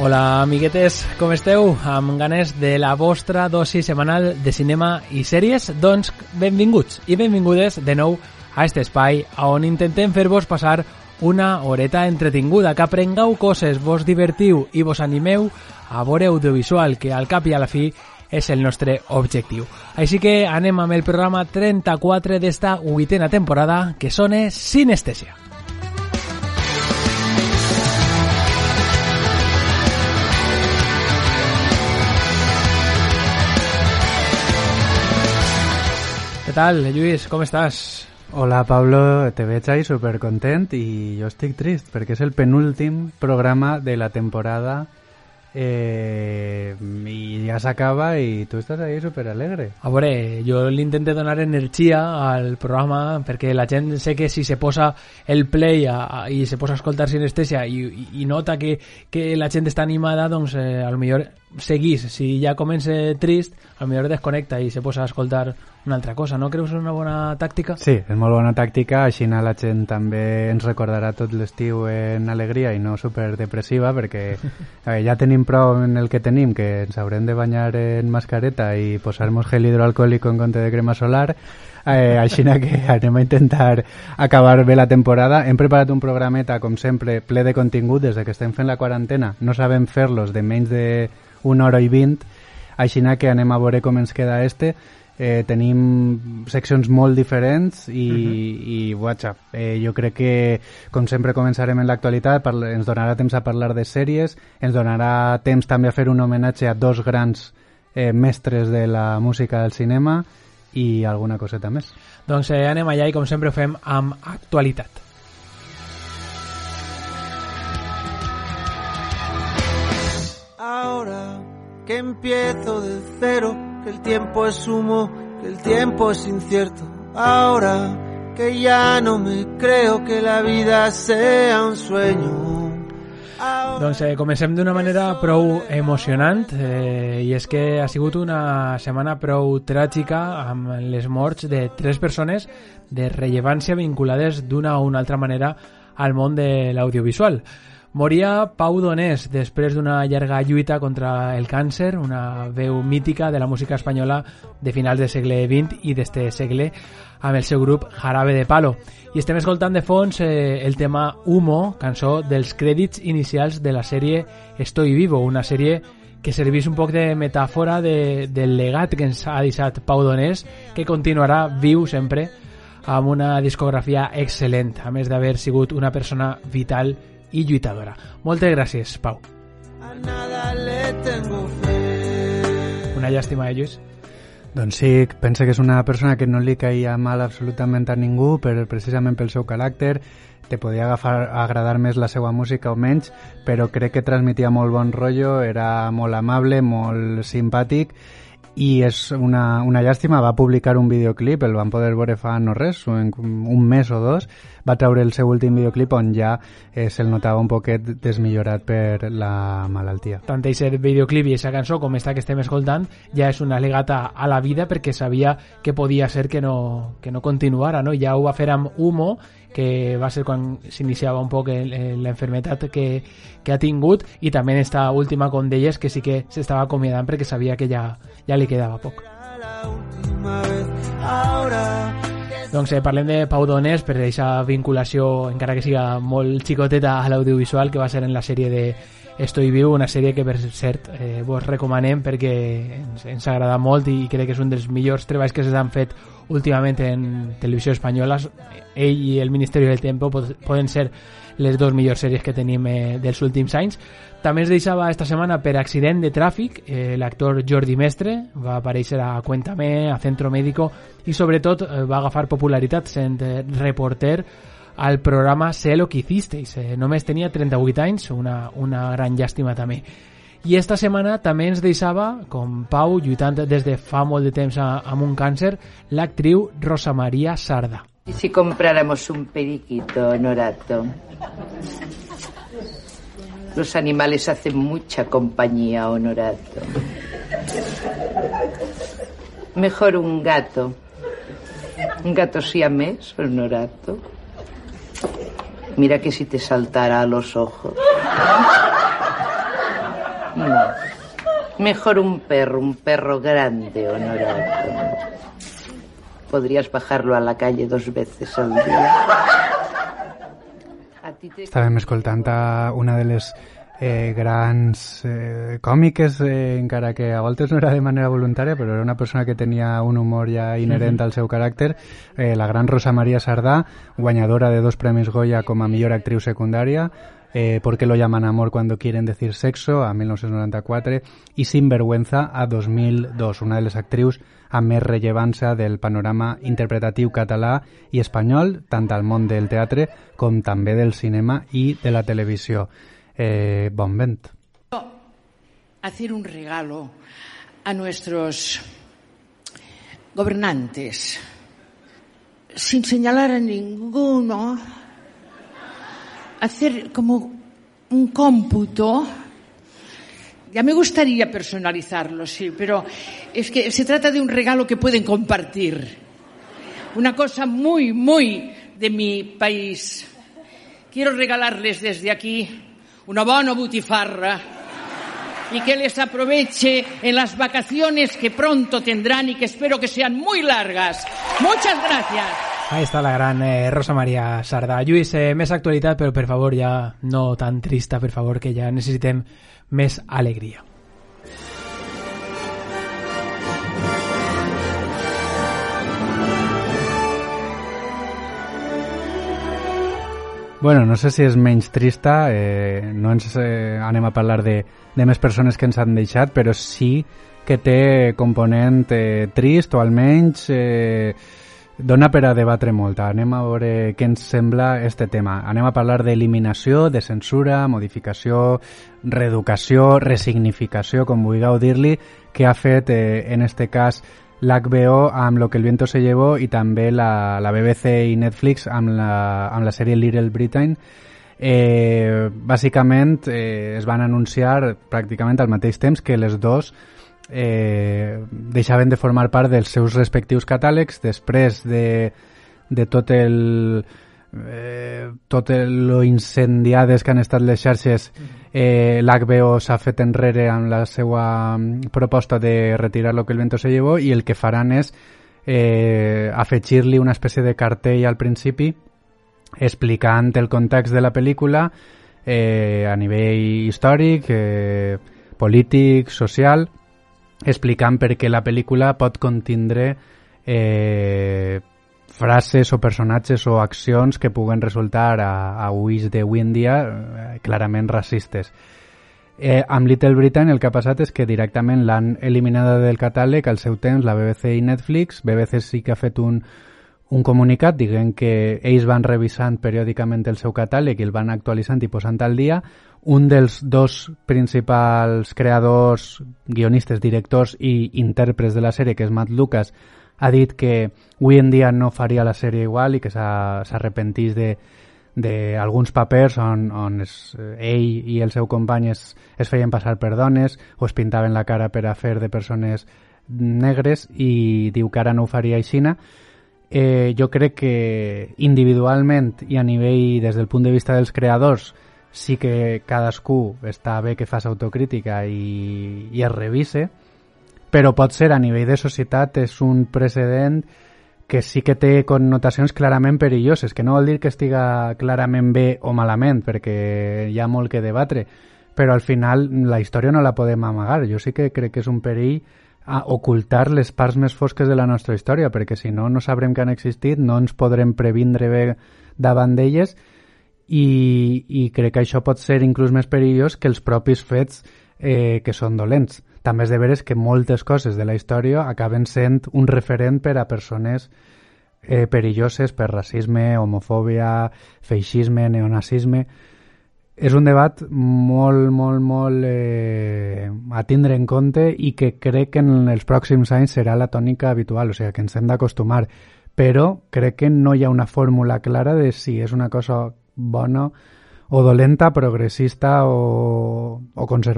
Hola, amiguetes, com esteu? Amb ganes de la vostra dosi setmanal de cinema i sèries? Doncs benvinguts i benvingudes de nou a este espai on intentem fer-vos passar una horeta entretinguda, que aprengueu coses, vos divertiu i vos animeu a veure audiovisual, que al cap i a la fi és el nostre objectiu. Així que anem amb el programa 34 d'esta 8a temporada, que sona Sinestèsia. Què tal, Lluís? Com estàs? Hola, Pablo, te veig ahí supercontent i jo estic trist perquè és el penúltim programa de la temporada i ja s'acaba i tu estàs ahí superalegre. A veure, jo l'intento donar energia al programa perquè la gent sé que si se posa el play i se posa a escoltar Sinestèsia i nota que la gent està animada, doncs a lo millor seguís. Si ja comença trist, a lo millor desconnecta i se posa a escoltar una altra cosa. No creus una bona tàctica? Sí, és molt bona tàctica, així la gent també ens recordarà tot l'estiu en alegria i no superdepressiva, perquè ja tenim prou en el que tenim, que ens haurem de banyar en mascareta i posar-nos gel hidroalcohòlic en compte de crema solar. Així que anem a intentar acabar bé la temporada. Hem preparat un programeta, com sempre, ple de contingut. Des que estem fent la quarantena no sabem fer-los de menys de 1 hora i 20, així que anem a veure com ens queda este. Tenim seccions molt diferents i WhatsApp. Jo crec que, com sempre, començarem en l'actualitat. Ens donarà temps a parlar de sèries, ens donarà temps també a fer un homenatge a dos grans mestres de la música del cinema i alguna coseta més. Doncs anem allà i, com sempre, ho fem amb actualitat. Ahora que empiezo de cero, que el tiempo es humo, que el tiempo es incierto. Ahora que ya no me creo que la vida sea un sueño. Doncs comencem d'una manera prou emocionant i és que ha sigut una setmana prou tràgica amb les morts de 3 persones de rellevància vinculades d'una o una altra manera al món de l'audiovisual. Moria Pau Donés després d'una llarga lluita contra el càncer, una veu mítica de la música espanyola de finals del segle XX i d'este segle, amb el seu grup Jarabe de Palo. I estem escoltant de fons el tema Humo, cançó dels crèdits inicials de la sèrie Estoy Vivo, una sèrie que servís un poc de metàfora del legat que ens ha deixat Pau Donés, que continuarà viu sempre amb una discografia excel·lent, a més d'haver sigut una persona vital i lluitadora. Moltes gràcies, Pau. Una llàstima, Lluís? Doncs sí, penso que és una persona que no li caia mal absolutament a ningú, precisament pel seu caràcter. Te podia agradar més la seva música o menys, però crec que transmetia molt bon rotllo, era molt amable, molt simpàtic, i és una llàstima. Va publicar un videoclip, el van poder veure fa no res, un mes o 2, va treure el seu últim videoclip on ja se'l notava un poquet desmillorat per la malaltia. Tant aquest videoclip i aquesta cançó com esta que estem escoltant ja és una legata a la vida, perquè sabia que podia ser que no continuara, no? Ja ho va fer amb Humo, que va ser quan s'iniciava un poc l'enfermetat que ha tingut, i també en esta última, com deies, que sí que s'estava acomiadant perquè sabia que ja li quedava poc. Doncs parlem de Pau Donés per aquesta vinculació, encara que siga molt xicoteta, a l'audiovisual, que va ser en la sèrie de Estoy Vivo, una sèrie que, per cert, vos recomanem perquè ens agrada molt i crec que és un dels millors treballs que s'han fet últimament en televisió espanyola. Ell i el Ministeri del Tiempo poden ser les 2 millors sèries que tenim dels últims anys. També ens deixava esta setmana per accident de tràfic l'actor Jordi Mestre, va aparèixer a Cuéntame, a Centro Médico, i sobretot va agafar popularitat sent reporter al programa Sé lo que hicisteis. Només tenia 38 anys, una gran llàstima també. I esta setmana també ens deixava, com Pau, lluitant des de fa molt de temps amb un càncer, l'actriu Rosa María Sarda. ¿Y si compráramos un periquito, Honorato? Los animales hacen mucha compañía, Honorato. Mejor un gato. Un gato siamés, Honorato. Mira que si te saltara a los ojos. Mejor un perro grande, Honorato. Podrías bajarlo a la calle 2 veces al día. Estàvem escoltant una de les grans còmiques, encara que a voltes no era de manera voluntària, però era una persona que tenia un humor ja inherent al seu caràcter, la gran Rosa Maria Sardà, guanyadora de 2 premis Goya com a millor actriu secundària, ¿Por qué lo llaman amor cuando quieren decir sexo?, a 1994, i Sinvergüenza, a 2002, una de les actrius amb més rellevància del panorama interpretatiu català i espanyol, tant al món del teatre com també del cinema i de la televisió. Bon vent. Hacer un regalo a nuestros gobernantes, sin señalar a ninguno, hacer como un cómputo. Ya me gustaría personalizarlo, sí, pero es que se trata de un regalo que pueden compartir. Una cosa muy, muy de mi país. Quiero regalarles desde aquí una buena butifarra y que les aproveche en las vacaciones que pronto tendrán y que espero que sean muy largas. Muchas gracias. Ahí está la gran Rosa Maria Sardà. Lluís, més actualitat, però per favor ja no tan trista, per favor, que ja necessitem més alegria. Bueno, no sé si és menys trista, no ens anem a parlar de més persones que ens han deixat, però sí que té component trist, o almenys dona per a debatre molt. Anem a veure què ens sembla este tema. Anem a parlar d'eliminació, de censura, modificació, reeducació, resignificació, com vulgueu dir-li, que ha fet en este cas l'HBO amb Lo que el viento se llevó i també la BBC i Netflix amb la sèrie Little Britain. Bàsicament es van anunciar pràcticament al mateix temps que les dos deixaven de formar part dels seus respectius catàlegs després de tot lo incendiades que han estat les xarxes. L'HBO s'ha fet enrere amb la seva proposta de retirar Lo que el viento se llevó i el que faran és afegir-li una espècie de cartell al principi explicant el context de la pel·lícula a nivell històric, polític, social, explicant per què la pel·lícula pot contindre frases o personatges o accions que puguen resultar a ulls d'avui en dia clarament racistes. Amb Little Britain el que ha passat és que directament l'han eliminada del catàleg al seu temps la BBC i Netflix. BBC sí que ha fet un comunicat dient que ells van revisant periòdicament el seu catàleg i el van actualitzant i posant al dia. Un dels dos principals creadors, guionistes, directors i intèrprets de la sèrie, que és Matt Lucas, ha dit que avui en dia no faria la sèrie igual i que s'arrepentís d'alguns papers on ell i el seu company es feien passar per dones o es pintaven la cara per a fer de persones negres, i diu que ara no ho faria aixina. Jo crec que individualment i a nivell des del punt de vista dels creadors sí que cadascú està bé que fas autocrítica i es revise, però pot ser a nivell de societat és un precedent que sí que té connotacions clarament perilloses, que no vol dir que estiga clarament bé o malament, perquè hi ha molt que debatre, però al final la història no la podem amagar. Jo sí que crec que és un perill a ocultar les parts més fosques de la nostra història, perquè si no, no sabrem que han existit, no ens podrem previndre bé davant d'elles, i crec que això pot ser inclús més perillós que els propis fets que són dolents. També és de veres que moltes coses de la història acaben sent un referent per a persones perilloses per racisme, homofòbia, feixisme, neonazisme. És un debat molt, molt, molt a tindre en compte i que crec que en els pròxims anys serà la tònica habitual, o sigui que ens hem d'acostumar. Però crec que no hi ha una fórmula clara de si és una cosa bona o dolenta, progressista o conservadora.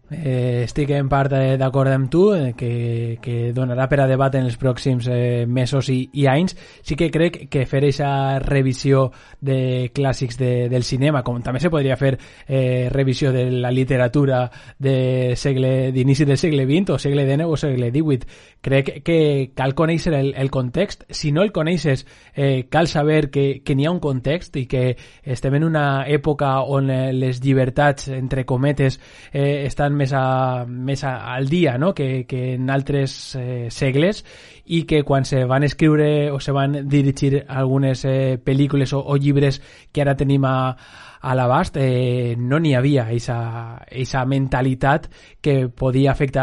Estic en part d'acord amb tu, que donarà per a debat en els pròxims mesos i anys. Sí que crec que fer aquesta revisió de clàssics del cinema, com també se podria fer revisió de la literatura d'inici del segle XX o segle XIX o segle XVIII, crec que cal conèixer el context. Si no el coneixes, cal saber que n'hi ha un context i que estem en una època on les llibertats, entre cometes, estan més al dia, no? que en altres segles, i que quan se van escriure o se van dirigir algunes pel·lícules o llibres que ara tenim a l'abast, no n'hi havia aquesta mentalitat que podia afectar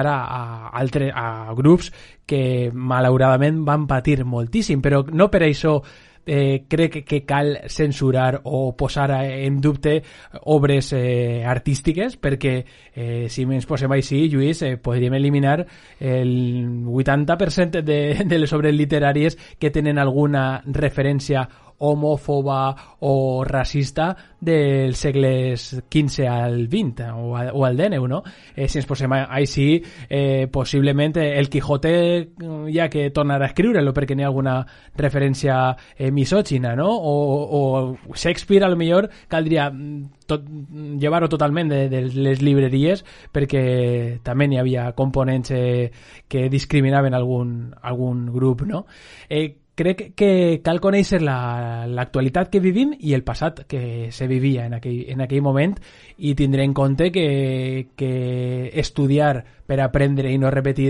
a grups que malauradament van patir moltíssim, però no per això crec que cal censurar o posar en dubte obres artístiques, perquè si ens posem així, Lluís, podríem eliminar el 80% de les obres literàries que tenen alguna referència homòfoba o racista dels segles XV al XX o al XIX, no? Si ens posem així, possiblement el Quijote ja que tornarà a escriure-lo perquè n'hi ha alguna referència misògina, no? O Shakespeare, a lo millor caldria llevar-ho totalment de les llibreries, perquè també n'hi havia components que discriminaven algun grup, no? Crec que cal conèixer l'actualitat que vivim i el passat que se vivia en aquell moment, i tindre en compte que estudiar per aprendre i no repetir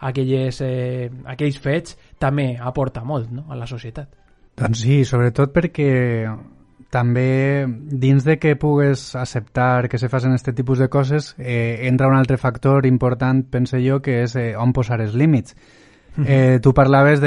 aquells fets també aporta molt, no?, a la societat. Doncs sí, sobretot perquè també dins de que pugues acceptar que se facin aquest tipus de coses, entra un altre factor important, pense jo, que és on posar els límits. Tu parlaves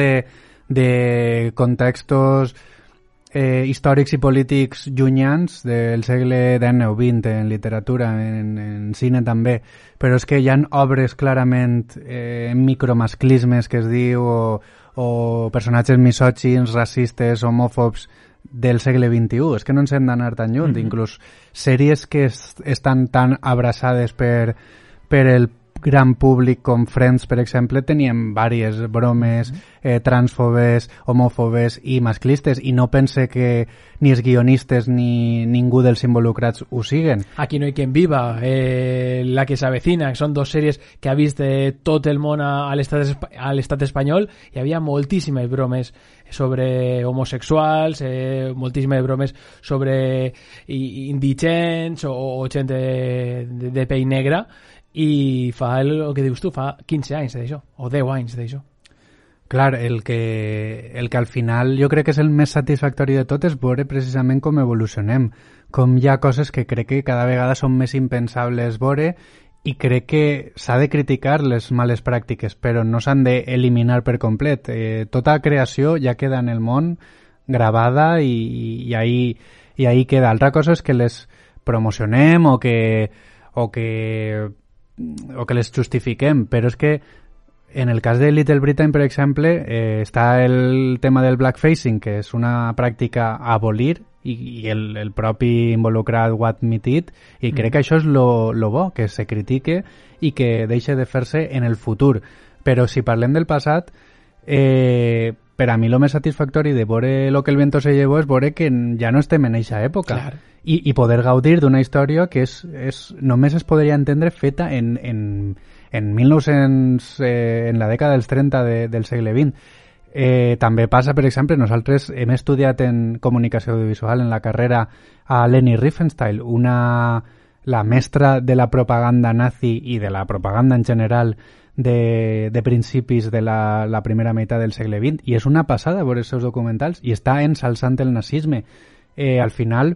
de contextos històrics i polítics llunyans del segle XIX o XX en literatura, en cine també, però és que hi ha obres clarament micromasclismes que es diu, o personatges misògins, racistes, homòfobs del segle XXI. És que no ens hem d'anar tan lluny. Inclús sèries que estan tan abraçades per el gran públic com Friends, per exemple, tenien diverses bromes transfobes, homòfobes i masclistes, i no pense que ni els guionistes ni ningú dels involucrats ho siguen. Aquí no hay quien viva, La que se avecina, que són dos sèries que ha vist tot el món a l'estat espanyol. Hi havia moltíssimes bromes sobre homosexuals, moltíssimes bromes sobre indigents o gent de pell negra, i fa el que dius tu, fa 15 anys d'això, o 10 anys d'això. Clar, el que al final jo crec que és el més satisfactori de tot és veure precisament com evolucionem, com hi ha coses que crec que cada vegada són més impensables veure, i crec que s'ha de criticar les males pràctiques, però no s'han d'eliminar per complet. Tota creació ja queda en el món gravada i ahí queda. Altra cosa és que les promocionem o que les justifiquem, però és que en el cas de Little Britain, per exemple, està el tema del blackfacing, que és una pràctica a abolir, i el propi involucrat ho ha admitit, i crec que això és lo bo, que se critique i que deixe de fer-se en el futur. Però si parlem del passat, per a mi el més satisfactori de veure Lo que el viento se llevó és veure que ja no estem en eixa època. Clar. I poder gaudir d'una història que només es podria entendre feta en 1900, en la dècada dels 30 del segle XX. També passa, per exemple, nosaltres hem estudiat en comunicació audiovisual en la carrera a Leni Riefenstahl, la mestra de la propaganda nazi i de la propaganda en general de principis de la primera meitat del segle XX, i és una passada veure els seus documentals, i està ensalçant el nazisme. Al final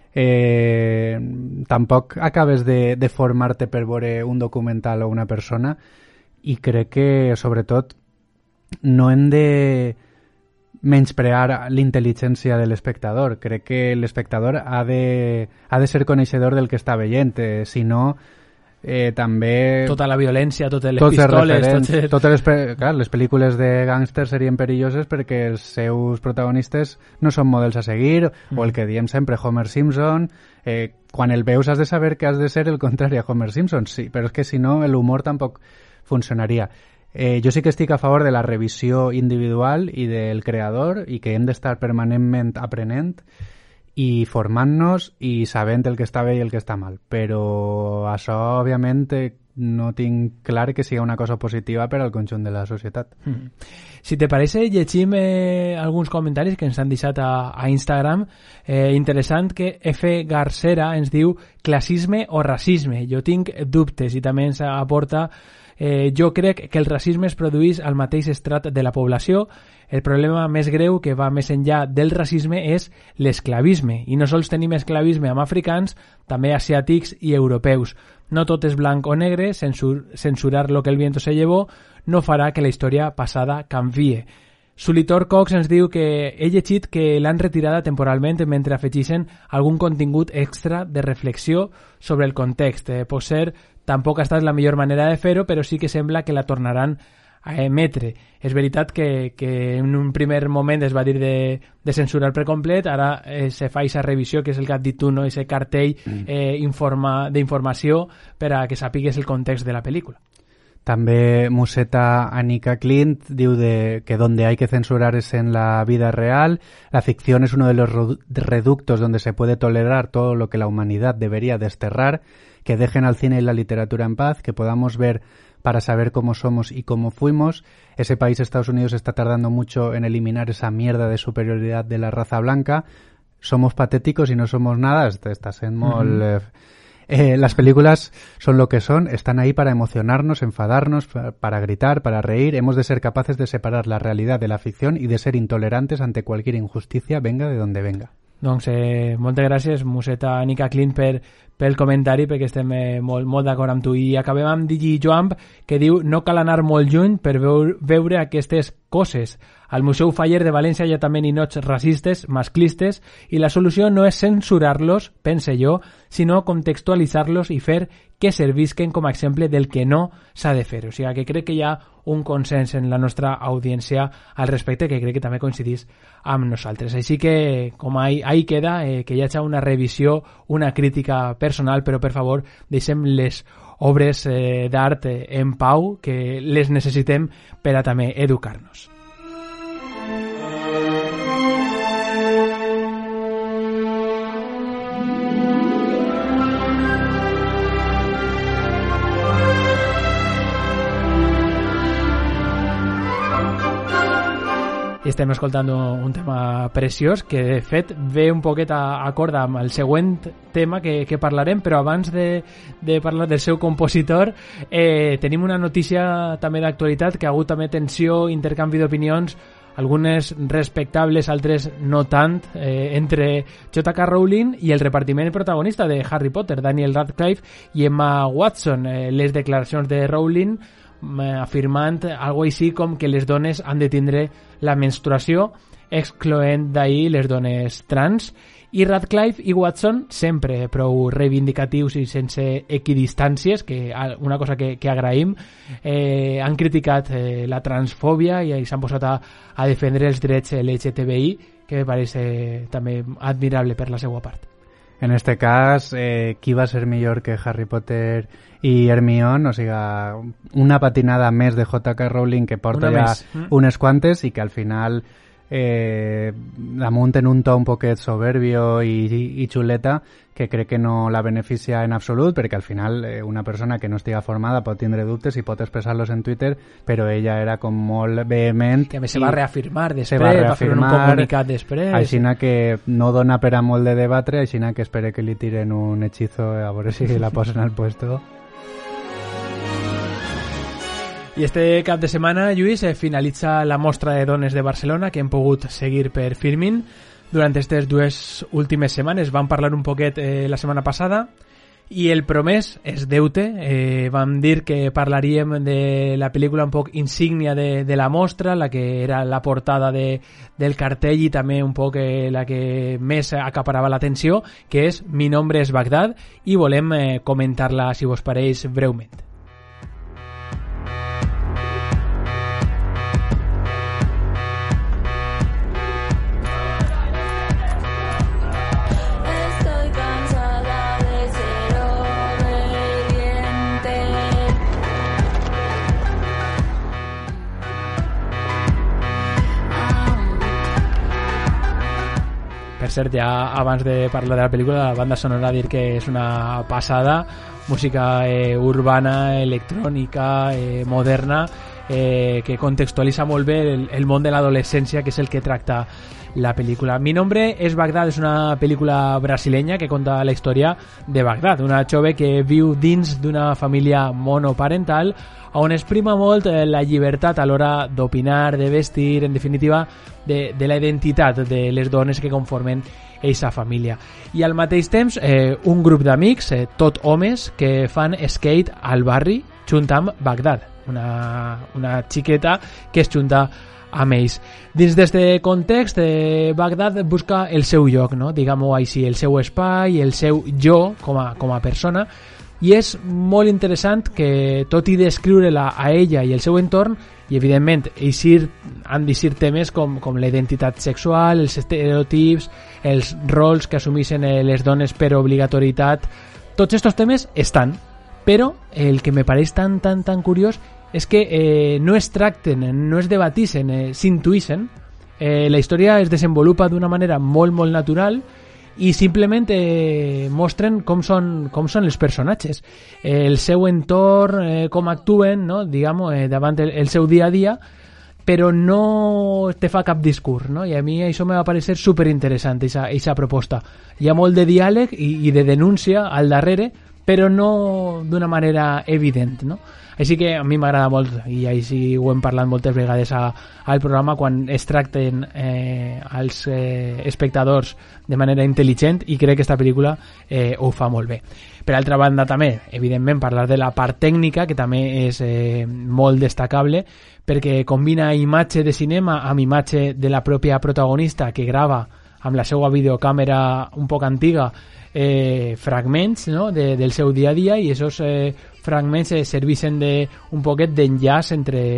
tampoc acabes de formar-te per veure un documental o una persona, i crec que sobretot no hem de menysprear l'intel·ligència de l'espectador. Crec que l'espectador ha de ser coneixedor del que està veient, si no també... Tota la violència, totes les pistoles... Clar, les pel·lícules de gàngsters serien perilloses perquè els seus protagonistes no són models a seguir, o el que diem sempre, Homer Simpson. Quan el veus has de saber que has de ser el contrari a Homer Simpson, sí, però és que si no l'humor tampoc funcionaria. Jo sí que estic a favor de la revisió individual i del creador i que hem d'estar permanentment aprenent i formant-nos i sabent el que està bé i el que està mal. Però això, òbviament, no tinc clar que sigui una cosa positiva per al conjunt de la societat. Si te parece, llegim alguns comentaris que ens han deixat a Instagram. Interessant que F. Garcera ens diu classisme o racisme. Jo tinc dubtes, i també ens aporta jo crec que el racisme es produeix al mateix estrat de la població. El problema més greu que va més enllà del racisme és l'esclavisme. I no sols tenim esclavisme amb africans, també asiàtics i europeus. No tot és blanc o negre, censurar lo que el viento se llevó no farà que la història passada canvie. Solitor Cox ens diu que he llegit que l'han retirada temporalment mentre afegeixen algun contingut extra de reflexió sobre el context. Pot ser, tampoc ha estat la millor manera de fer-ho, però sí que sembla que la tornaran a emetre. És veritat que en un primer moment es va dir de censurar per complet, ara se fa aquesta revisió, que és el que has dit tu, no? Ese cartell d'informació per a que sàpigues el context de la pel·lícula. També Museta Anika Clint diu que donde hay que censurar es en la vida real. La ficción es uno de los reductos donde se puede tolerar todo lo que la humanidad debería desterrar. Que dejen al cine y la literatura en paz, que podamos ver para saber cómo somos y cómo fuimos. Ese país, Estados Unidos, está tardando mucho en eliminar esa mierda de superioridad de la raza blanca. Somos patéticos y no somos nada. Está sent molt... las películas son lo que son, están ahí para emocionarnos, enfadarnos, para gritar, para reír. Hemos de ser capaces de separar la realidad de la ficción y de ser intolerantes ante cualquier injusticia, venga de donde venga. Doncs moltes gràcies, Museta Anika Clint, pel comentari, perquè estem molt d'acord amb tu. I acabem amb Digi Joamp, que diu no cal anar molt lluny per veure aquestes coses. Al Museu Faller de València hi ha també ninots racistes, masclistes, i la solució no és censurar-los, pense jo, sinó contextualitzar-los i fer que servisquen com a exemple del que no s'ha de fer. O sigui que crec que hi ha un consens en la nostra audiència al respecte, que crec que també coincidís amb nosaltres. Així que, com ahí queda, que hi hagi una revisió, una crítica personal, però per favor deixem les obres d'art en pau, que les necessitem per a també educar-nos. I estem escoltant un tema preciós que de fet ve un poquet acord amb el següent tema que parlarem, però abans de parlar del seu compositor tenim una notícia també d'actualitat, que ha hagut també tensió, intercanvi d'opinions, algunes respectables, altres no tant, entre J.K. Rowling i el repartiment protagonista de Harry Potter, Daniel Radcliffe i Emma Watson. Les declaracions de Rowling afirmant algo així com que les dones han de tindre la menstruació, excloent d'ahir les dones trans, i Radcliffe i Watson, sempre prou reivindicatius i sense equidistàncies, que una cosa que agraïm, han criticat la transfòbia i s'han posat a defendre els drets LGTBI, que me pareix també admirable per la seva part. En este cas, qui va ser millor que Harry Potter i Hermione? O sigui, una patinada més de J.K. Rowling, que porta ja unes quantes i que al final damunt en un to un poquet soberbio i xuleta, que crec que no la beneficia en absolut, perquè al final una persona que no estiga formada pot tindre dubtes i pot expressar-los en Twitter, però ella era com molt vehement. Que a més se va reafirmar després, va fer un comunicat després. Aixina que no dona per a molt de debatre, aixina que espere que li tiren un hechizo a veure si la posen al puesto. I este cap de setmana, Lluís, finalitza la mostra de dones de Barcelona, que hem pogut seguir per Filmin durant aquestes dues últimes setmanes. Vam parlar un poquet la setmana passada I el promès és deute. Vam dir que parlaríem de la pel·lícula un poc insígnia de la mostra, la que era la portada del cartell i també un poc la que més acaparava l'atenció, que és Mi nombre es Bagdad, i volem comentar-la, si vos pareix, breument. Per cert, ja abans de parlar de la pel·lícula, la banda sonora, dir que és una passada, música urbana, electrònica, moderna, que contextualitza molt bé el món de l'adolescència, que és el que tracta la pel·lícula. Mi nombre es Bagdad és una pel·lícula brasilenya que conta la història de Bagdad, una jove que viu dins d'una família monoparental on es prima molt la llibertat a l'hora d'opinar, de vestir, en definitiva, de la identitat de les dones que conformen aquesta família. I al mateix temps, un grup d'amics, tot homes, que fan skate al barri junt amb Bagdad, una xiqueta que es junta amb ells. Dins d'aquest context, Bagdad busca el seu lloc, no? Diguem-ho així, el seu espai, el seu jo com a persona, i és molt interessant que, tot i descriure-la a ella i el seu entorn, i evidentment han d'eixir temes com la identitat sexual, els estereotips, els rols que assumeixen les dones per obligatorietat, tots aquests temes estan, però el que me pareix tan curiós és que no es tracten, no es debatixen, s'intuïxen. La història es desenvolupa d'una manera molt natural i simplement mostren com són els personatges, el seu entorn, com actuen, no? Diguem, davant el seu dia a dia, però no te fa cap discurs, no? I a mi això me va parecer superinteressant, aquesta proposta. Hi ha molt de diàleg i de denúncia al darrere, però no d'una manera evident, no? Així que a mi m'agrada molt, i així ho hem parlat moltes vegades al programa, quan es tracten als espectadors de manera intel·ligent, i crec que aquesta pel·lícula ho fa molt bé. Per altra banda, també, evidentment, parlar de la part tècnica, que també és molt destacable, perquè combina imatge de cinema amb imatge de la pròpia protagonista, que grava amb la seva videocàmera un poc antiga fragments, no? del seu dia a dia, i aquests fragments serveixen un poquet d'enllaç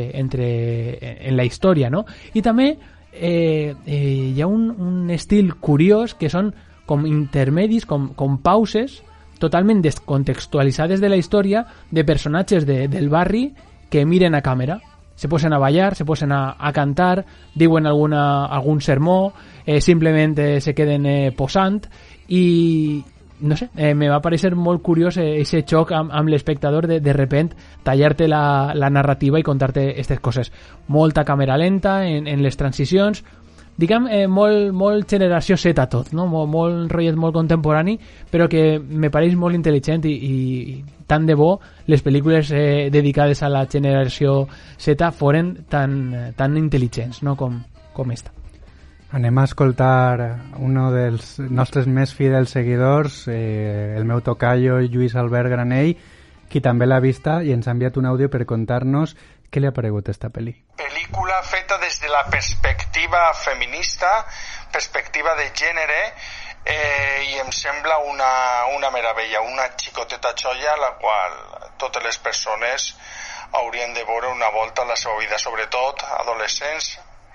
en la història, no? I també hi ha un estil curiós que són com intermedis, com pauses totalment descontextualitzades de la història, de personatges del barri que miren a càmera, se posen a ballar, se posen a cantar, diuen algun sermó, simplement se queden posant, i no sé, me va parecer molt curiós aquest xoc amb l'espectador de repent tallar-te la narrativa i contar-te aquestes coses. Molta càmera lenta en les transicions, diguem, molt generació Z tot, no? Molt rotllet, molt contemporani, però que me pareix molt intel·ligent i tant de bo les pel·lícules dedicades a la generació Z foren tan intel·ligents, no? com esta. Anem a escoltar uno dels nostres més fidels seguidors, el meu tocayo Lluís Albert Granell, qui també l'ha vista i ens ha enviat un àudio per contar-nos què li ha paregut esta pel·li. Pel·lícula feta des de la perspectiva feminista, perspectiva de gènere, i em sembla una meravella, una xicoteta joia a la qual totes les persones haurien de veure una volta a la seva vida, sobretot adolescents.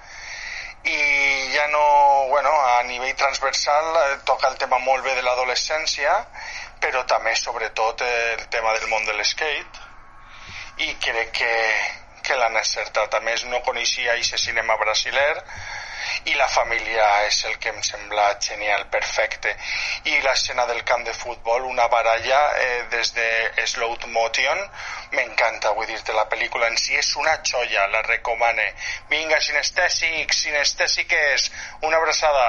I ja no, a nivell transversal toca el tema molt bé de l'adolescència, però també sobretot el tema del món de l'skate, i crec que l'han encertat. A més, no coneixia aquest cinema brasiler i la família és el que em sembla genial, perfecte. I l'escena del camp de futbol, una baralla des de slow motion, m'encanta, vull dir-te, la pel·lícula en si és una joia, la recomane. Vinga, cinestèsiques, una abraçada.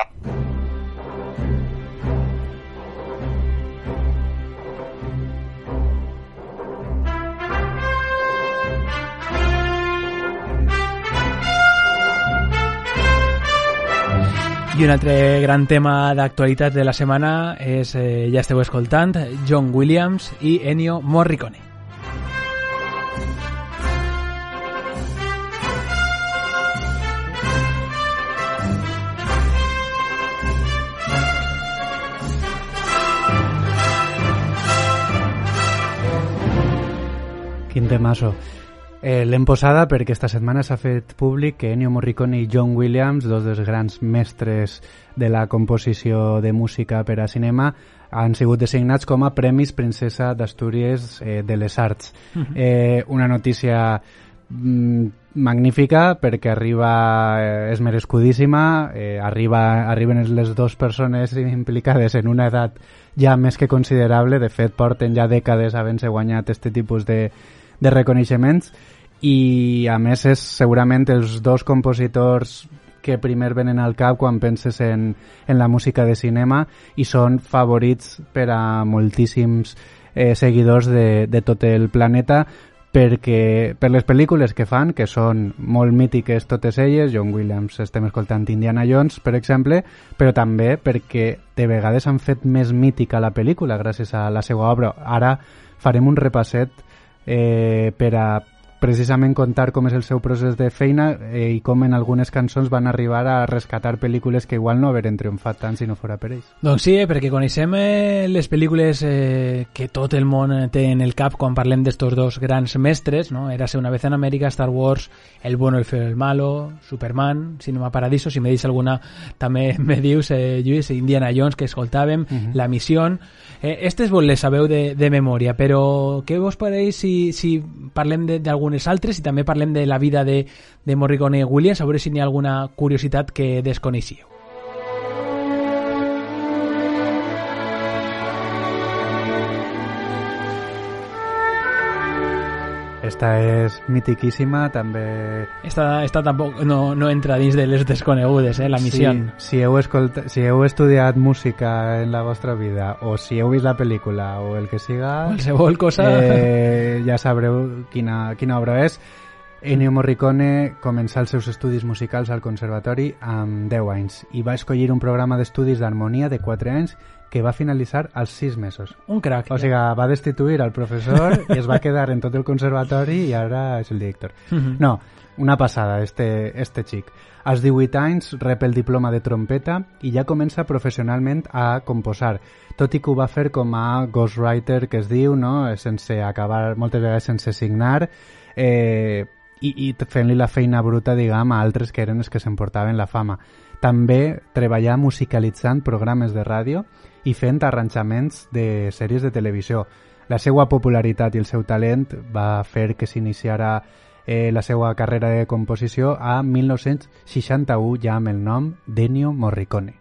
I un altre gran tema d'actualitat de la setmana és, ja esteu escoltant, John Williams i Ennio Morricone. Quin temazo. L'hem posada perquè esta setmana s'ha fet públic que Ennio Morricone i John Williams, dos dels grans mestres de la composició de música per a cinema, han sigut designats com a Premis Princesa d'Astúries de les Arts. Una notícia magnífica perquè és merescudíssima, arriben les dues persones implicades en una edat ja més que considerable. De fet, porten ja dècades havent-se guanyat aquest tipus de reconeixements, i a més és segurament els dos compositors que primer venen al cap quan penses en la música de cinema, i són favorits per a moltíssims seguidors de tot el planeta, perquè per les pel·lícules que fan, que són molt mítiques totes elles. John Williams, estem escoltant Indiana Jones, per exemple, però també perquè de vegades han fet més mítica la pel·lícula gràcies a la seva obra. Ara farem un repasset per a precisament contar com és el seu procés de feina i com en algunes cançons van arribar a rescatar pel·lícules que igual no haurien triomfat tant si no fora per ells. Doncs sí, perquè coneixem les pel·lícules que tot el món té en el cap quan parlem d'estos dos grans mestres, no? Érase una vez en Amèrica, Star Wars, El bueno, el feo y el malo, Superman, Cinema Paradiso, si me dius alguna també me dius, Lluís, Indiana Jones, que escoltàvem, La Missió. Estes vos les sabeu de memòria, però què vos pareix si parlem d'algunes altres i també parlem de la vida de Morricone i Williams, a veure si n'hi ha alguna curiositat que desconeixíeu. Esta és mitiquíssima, també... Esta tampoc no entra dins de les desconegudes, La Missió. Si heu estudiat música en la vostra vida, o si heu vist la pel·lícula, o el que siga... Qualsevol cosa... ja sabreu quina obra és. Ennio Morricone començà els seus estudis musicals al conservatori amb 10 anys i va escollir un programa d'estudis d'harmonia de 4 anys que va finalitzar als 6 mesos. Un crack. O sigui, va destituir al professor i es va quedar en tot el conservatori i ara és el director. No, una passada, este xic. Als 18 anys rep el diploma de trompeta i ja comença professionalment a composar, tot i que ho va fer com a ghostwriter, que es diu, no? Sense acabar, moltes vegades sense signar, i fent-li la feina bruta, diguem, a altres que eren els que s'emportaven la fama. També treballà musicalitzant programes de ràdio i fent arranjaments de sèries de televisió. La seva popularitat i el seu talent va fer que s'iniciara la seva carrera de composició a 1961 ja amb el nom d'Ennio Morricone.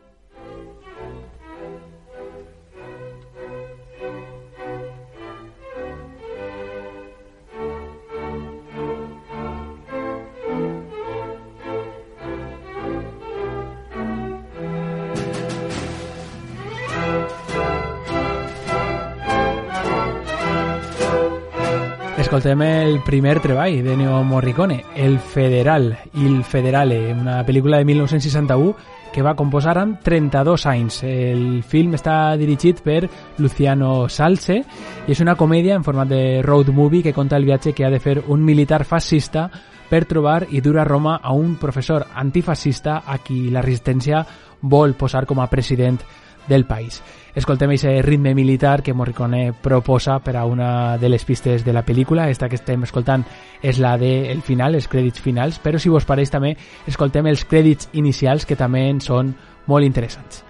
Escoltem el primer treball d'Ennio Morricone, El Federal, Il Federale, una pel·lícula de 1961 que va composar amb 32 anys. El film està dirigit per Luciano Salce i és una comèdia en format de road movie que conta el viatge que ha de fer un militar fascista per trobar i dur a Roma a un professor antifascista a qui la resistència vol posar com a president del país. Escoltem aquest ritme militar que Morricone proposa per a una de les pistes de la pel·lícula. Esta que estem escoltant és la del final, els crèdits finals, però si vos pareix també escoltem els crèdits inicials, que també són molt interessants.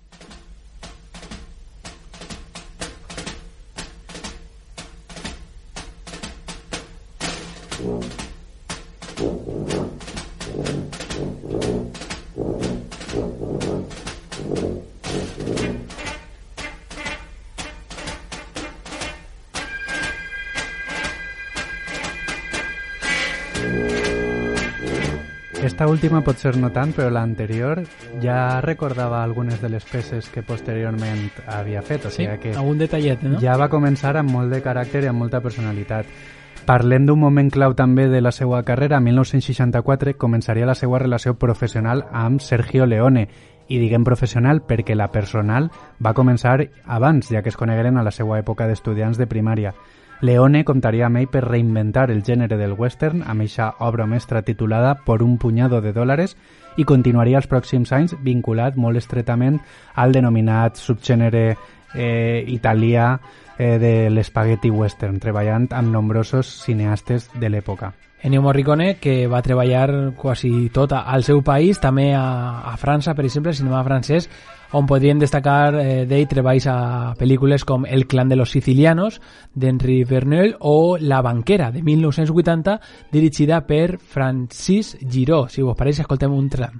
Esta última pot ser no tant, però l'anterior ja recordava algunes de les peces que posteriorment havia fet, o sigui que algun detallet, no? Ja va començar amb molt de caràcter i amb molta personalitat. Parlem d'un moment clau també de la seva carrera. En 1964 començaria la seva relació professional amb Sergio Leone, i diguem professional perquè la personal va començar abans, ja que es conegueren a la seva època d'estudiants de primària. Leone comptaria amb ell per reinventar el gènere del western amb eixa obra mestra titulada Por un puñado de dólares, i continuaria els pròxims anys vinculat molt estretament al denominat subgènere italià de l'espaghetti western, treballant amb nombrosos cineastes de l'època. Ennio Morricone, que va treballar quasi tot al seu país, també a França, per exemple, cinema francès, on podríem destacar d'ell treballs a pel·lícules com El clan de los sicilianos, d'Henri Verneuil, o La banquera, de 1980, dirigida per Francis Giró. Si vos pareix, escoltem un tram.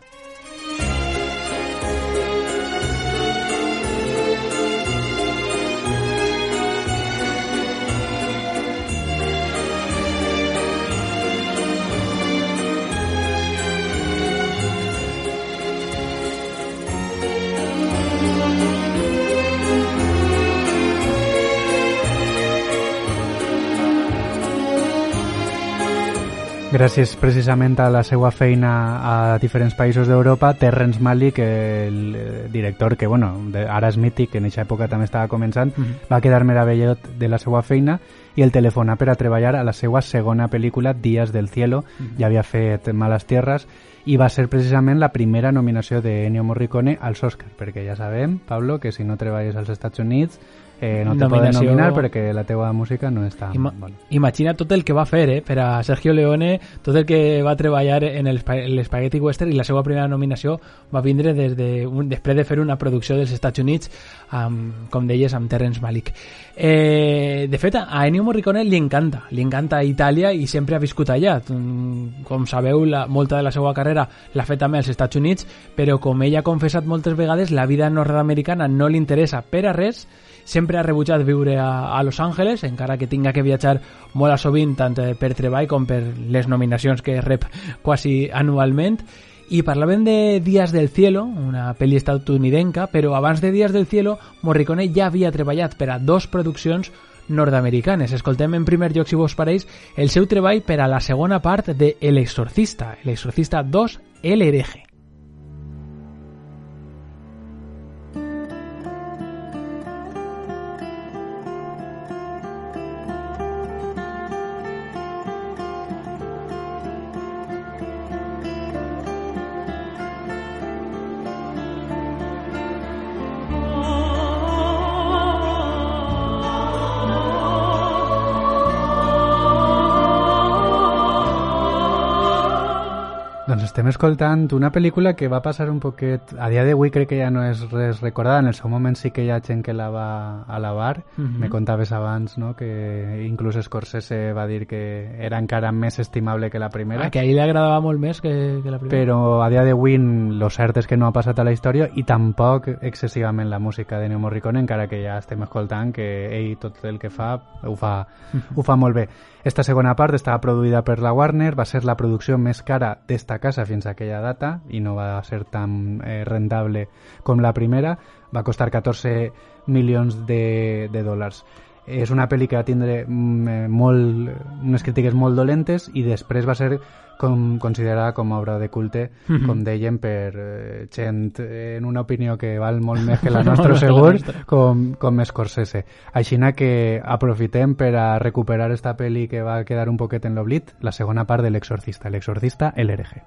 Gràcies precisament a la seva feina a diferents països d'Europa, Terrence Malick, el director que ara és mític, que en aquesta època també estava començant, va quedar meravellat de la seva feina i el telefonà per a treballar a la seva segona pel·lícula, Días del cielo. Ja havia fet Malas tierras i va ser precisament la primera nominació de Ennio Morricone als Oscars, perquè ja sabem, Pablo, que si no treballes als Estats Units no te poden nominar perquè la teua música no està bona. Imagina tot el que va fer per a Sergio Leone, tot el que va treballar en l'Spaghetti Western, i la seva primera nominació va vindre després de fer una producció dels Estats Units, com deies, amb Terrence Malick. De fet, a Ennio Morricone li encanta Itàlia i sempre ha viscut allà. Com sabeu, molta de la seva carrera l'ha fet també als Estats Units, però com ell ha confessat moltes vegades, la vida nord-americana no li interessa per a res. Sempre ha rebutjat viure a Los Angeles, encara que tinga que viatjar molt a sovint, tant per treball com per les nominacions que rep quasi anualment. I parlàvem de Días del cielo, una pel·li estatunidenca, però abans de Días del cielo, Morricone ja havia treballat per a 2 produccions nord-americanes. Escoltem en primer lloc, si vos pareix, el seu treball per a la segona part de El Exorcista 2, El hereje. Doncs estem escoltant una pel·lícula que va passar un poquet... A dia d'avui crec que ja no és res recordada. En el seu moment sí que hi ha gent que la va alabar. Me contaves abans, no?, que inclús Scorsese va dir que era encara més estimable que la primera. Que a ell li agradava molt més que la primera. Però a dia d'avui lo cert és que no ha passat a la història, i tampoc excessivament la música d'Ennio Morricone, encara que ja estem escoltant que ell tot el que fa ho fa molt bé. Esta segona part estava produïda per la Warner, va ser la producció més cara d'esta casa fins a aquella data i no va ser tan rentable com la primera. Va costar 14 milions de dòlars. És una pel·li que va tindre unes crítiques molt dolentes i després va ser considerada com a obra de culte, com dèiem, per gent en una opinió que val molt més que la nostra, segur, com Scorsese. Així que aprofitem per a recuperar esta pel·li que va quedar un poquet en l'oblit, la segona part de L'Exorcista, El hereje.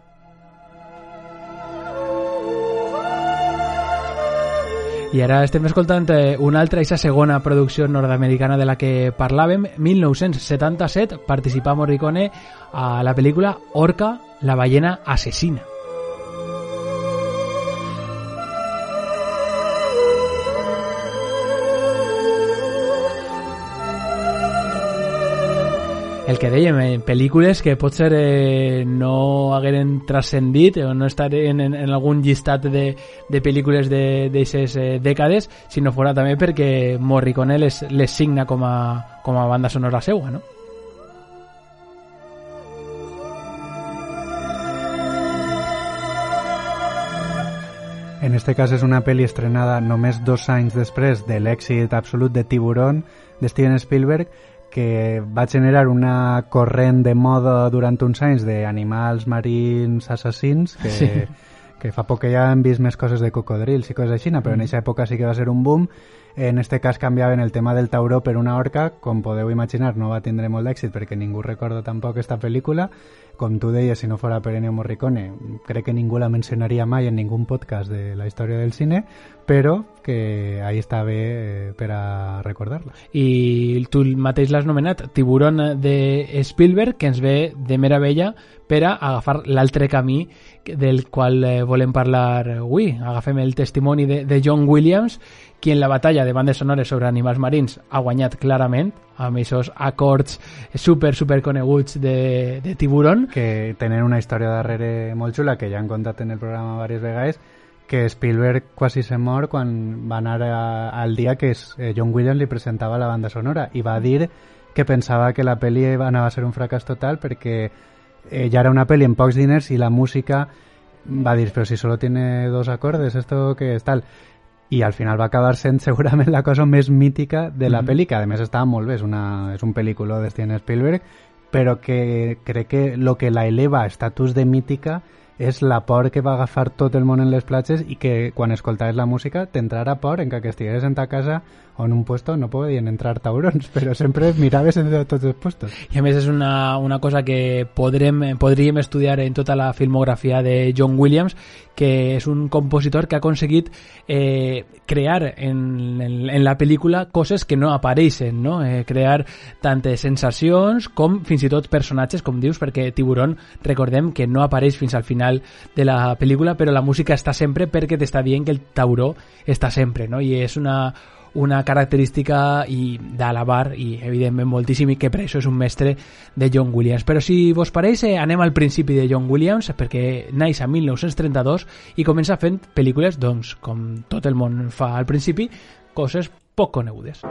I ara estem escoltant una altra, aquesta segona producció nord-americana de la que parlàvem. 1977 participa Morricone a la pel·lícula Orca, la ballena asesina. El que dèiem, pel·lícules que potser no hagueren transcendit o no estar en algun llistat de pel·lícules d'aixes dècades, si no fora també perquè Morricone les signa com a banda sonora seua, no? En este cas és una pel·li estrenada només 2 anys després de l'èxit absolut de Tiburón, de Steven Spielberg, que va generar una corrent de moda durant uns anys d'animals marins assassins que fa poc que ja hem vist més coses de cocodrils i coses així, però en aquesta època sí que va ser un boom. En este cas canviaven el tema del tauró per una orca, com podeu imaginar no va tindre molt d'èxit perquè ningú recorda tampoc aquesta pel·lícula. Com tu deies, si no fora per Ennio Morricone, crec que ningú la mencionaria mai en ningú podcast de la història del cine, però que ahí està bé per a recordar-la. I tu mateix l'has nomenat, Tiburón de Spielberg, que ens ve de meravella per a agafar l'altre camí del qual volem parlar avui. Agafem el testimoni de John Williams, qui en la batalla de bandes sonores sobre animals marins ha guanyat clarament amb aquests acords super coneguts de Tiburón, que tenen una història darrere molt xula que ja han contat en el programa diverses vegades, que Spielberg quasi se mor quan va anar al dia que John Williams li presentava la banda sonora i va dir que pensava que la pel·li anava a ser un fracàs total perquè ja era una pel·li amb pocs diners i la música va dir, però si solo tiene 2 acordes, esto que és tal. I al final va acabar sent segurament la cosa més mítica de la pel·li, que a més estava molt bé, és un pel·lícula de Steven Spielberg, però que crec que el que la eleva a estatus de mítica és la por que va agafar tot el món en les platges i que quan escoltaves la música t'entrara por en que estigueres en ta casa o en un puesto no podien entrar taurons, però sempre miraves en tots els puestos. I a més és una cosa que podríem estudiar en tota la filmografia de John Williams, que és un compositor que ha aconseguit crear en la pel·lícula coses que no apareixen, no? Crear tantes sensacions com fins i tot personatges, com dius, perquè Tiburón, recordem que no apareix fins al final de la pel·lícula, però la música està sempre perquè t'està dient que el tauró està sempre, no? I és una característica d'alabar i evidentment moltíssim, i que per això és un mestre de John Williams. Però si vos pareix, anem al principi de John Williams, perquè naix a 1932 i comença fent pel·lícules, doncs, com tot el món fa al principi, coses poc conegudes.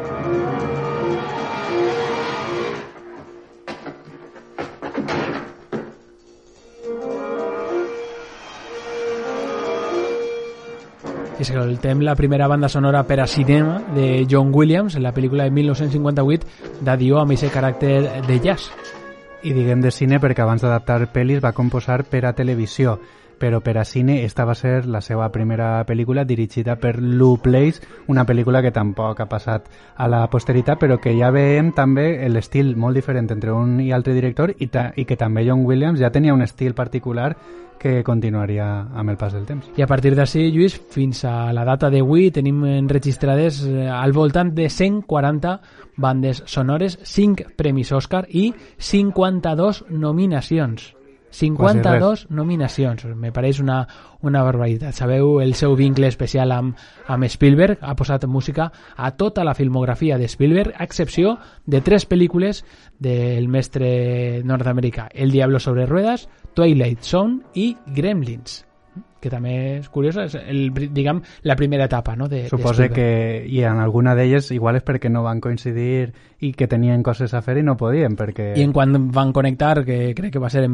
I escoltem la primera banda sonora per a cinema de John Williams en la pel·lícula de 1958 d'Adió amb aquest caràcter de jazz. I diguem de cine perquè abans d'adaptar pel·lis va composar per a televisió, però per a cine esta va ser la seva primera pel·lícula dirigida per Lou Place, una pel·lícula que tampoc ha passat a la posteritat, però que ja veiem també l'estil molt diferent entre un i altre director i que també John Williams ja tenia un estil particular que continuaria amb el pas del temps. I a partir d'ací, Lluís, fins a la data d'avui tenim enregistrades al voltant de 140 bandes sonores, 5 premis Òscar i 52 nominacions. 52 nominacions, me pareix una barbaritat. Sabeu el seu vincle especial amb Spielberg, ha posat música a tota la filmografia de Spielberg, a excepció de 3 pel·lícules del mestre nord-americà: El Diablo sobre ruedas, Twilight Zone i Gremlins, que també és curiós, és diguem, la primera etapa, no? Suposa que i en alguna d'elles igual és perquè no van coincidir i que tenien coses a fer i no podien, perquè... I en quan van connectar, que crec que va ser en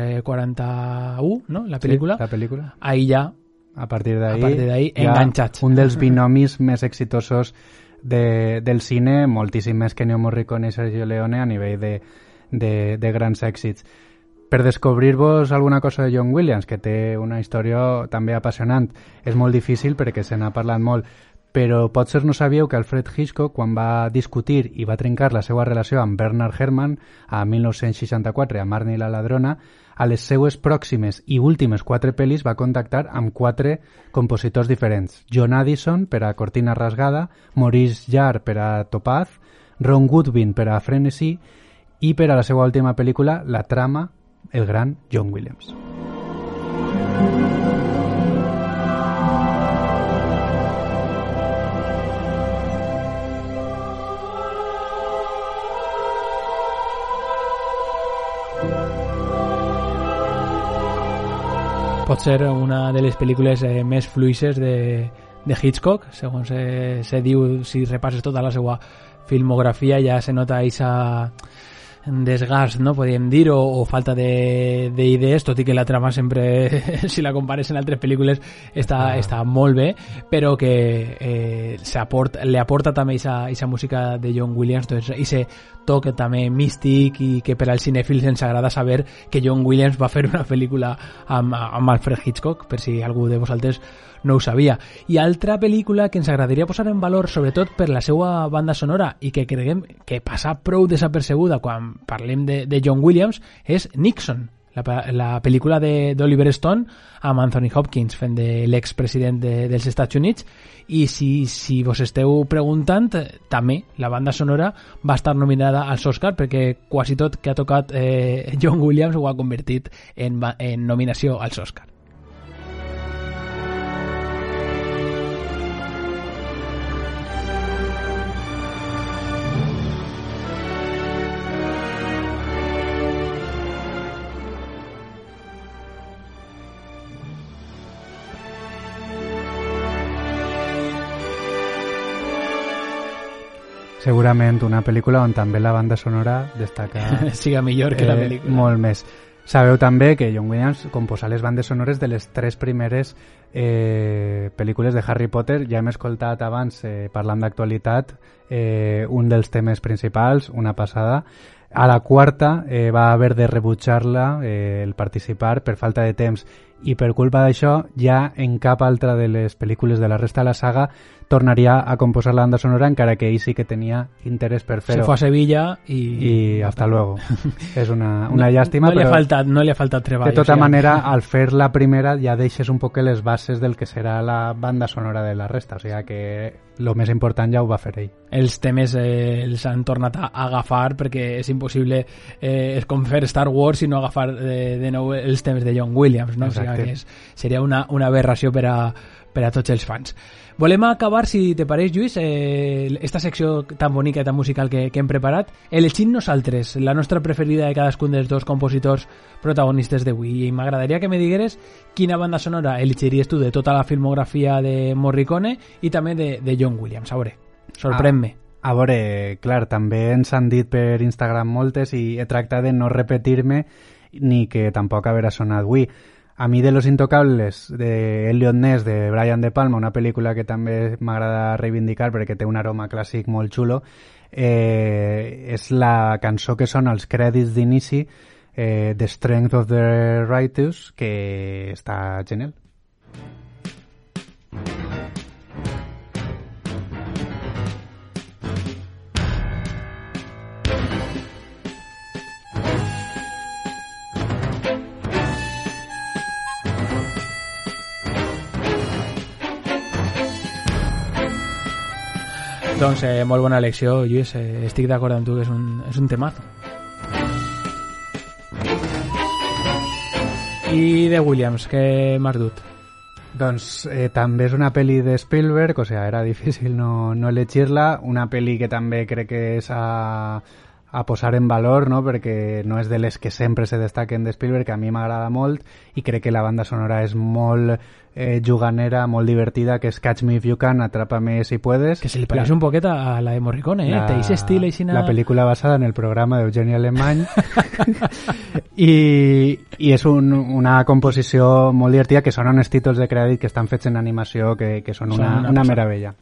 1941, no?, la pel·lícula. Sí, la pel·lícula. Ahí ja, a partir d'ahí enganxats. Un dels binomis més exitosos del cine, moltíssim més que Ennio Morricone i Sergio Leone a nivell de grans èxits. Per descobrir-vos alguna cosa de John Williams, que té una història també apassionant, és molt difícil perquè se n'ha parlat molt, però potser no sabíeu que Alfred Hitchcock, quan va discutir i va trencar la seva relació amb Bernard Herrmann a 1964 a Marnie la ladrona, a les seues pròximes i últimes 4 pel·lis va contactar amb 4 compositors diferents: John Addison per a Cortina rasgada, Maurice Jarre per a Topaz, Ron Woodwin per a Frenesí i per a la seva última pel·lícula, La trama, el gran John Williams. Pot ser una de les pel·lícules més fluixes de Hitchcock, segons se diu. Si repasses tota la seva filmografia ja se nota desgast, no? Podríem dir, o falta d'idees, tot i que la trama sempre, si la compares en altres pel·lícules, està molt bé, però que li aporta també aquesta música de John Williams, ese toque també místic, i que per als cinèfils ens agrada saber que John Williams va fer una pel·lícula amb Alfred Hitchcock, per si algú de vosaltres no ho sabia. I altra pel·lícula que ens agradaria posar en valor, sobretot per la seva banda sonora, i que creguem que passa prou desapercebuda quan parlem de John Williams, és Nixon, la pel·lícula d'Oliver Stone amb Anthony Hopkins fent de l'expresident dels Estats Units. I si vos esteu preguntant, també la banda sonora va estar nominada als Oscar, perquè quasi tot que ha tocat John Williams ho ha convertit en nominació als Oscar. Segurament una pel·lícula on també la banda sonora destaca siga millor que la pel·lícula. Molt més. Sabeu també que John Williams composa les bandes sonores de les 3 primeres pel·lícules de Harry Potter. Ja hem escoltat abans, parlant d'actualitat, un dels temes principals, una passada. A la 4ª va haver de rebutjar-la, el participar, per falta de temps, i per culpa d'això ja en cap altra de les pel·lícules de la resta de la saga tornaria a composar la banda sonora, encara que ell sí que tenia interès per fer-ho. Se fue a Sevilla y hasta luego. És una llàstima, no li ha faltat treball. De tota manera, al fer la primera ja deixes un poc les bases del que serà la banda sonora de la resta, o sigui que el més important ja ho va fer ell. Els temes els han tornat a agafar, perquè és impossible és com fer Star Wars i no agafar de nou els temes de John Williams, no? O sigui que seria una aberració per a tots els fans. Volem acabar, si te pareix, Lluís, esta secció tan bonica i tan musical que hem preparat, elegint nosaltres la nostra preferida de cadascun dels dos compositors protagonistes d'avui. I m'agradaria que me digueres quina banda sonora elegiries tu de tota la filmografia de Morricone i també de John Williams. A veure, sorprèn-me. A veure, clar, també ens han dit per Instagram moltes i he tractat de no repetir-me ni que tampoc haver sonat avui. A mi de Los Intocables, de Elliot Ness, de Brian De Palma, una pel·lícula que també m'agrada reivindicar perquè té un aroma clàssic molt xulo, és la cançó que sona als crèdits d'inici, The Strength of the Righteous, que està genial. Doncs molt bona elecció, Lluís, estic d'acord amb tu que és un temazo. I de Williams, què m'has dut? Doncs també és una pel·li de Spielberg, o sigui, era difícil no elegir-la, una pel·li que també crec que és a posar en valor, no? Perquè no és de les que sempre se destaquen de Spielberg, que a mi m'agrada molt, i crec que la banda sonora és molt juganera, molt divertida, que és Catch Me If You Can, Atrápame Si Puedes. Que se li pareix un poquet a la de Morricone, té ese estil així. La pel·lícula basada en el programa d'Eugeni Alemany. I és una composició molt divertida, que són uns títols de crèdit que estan fets en animació, que són una meravella.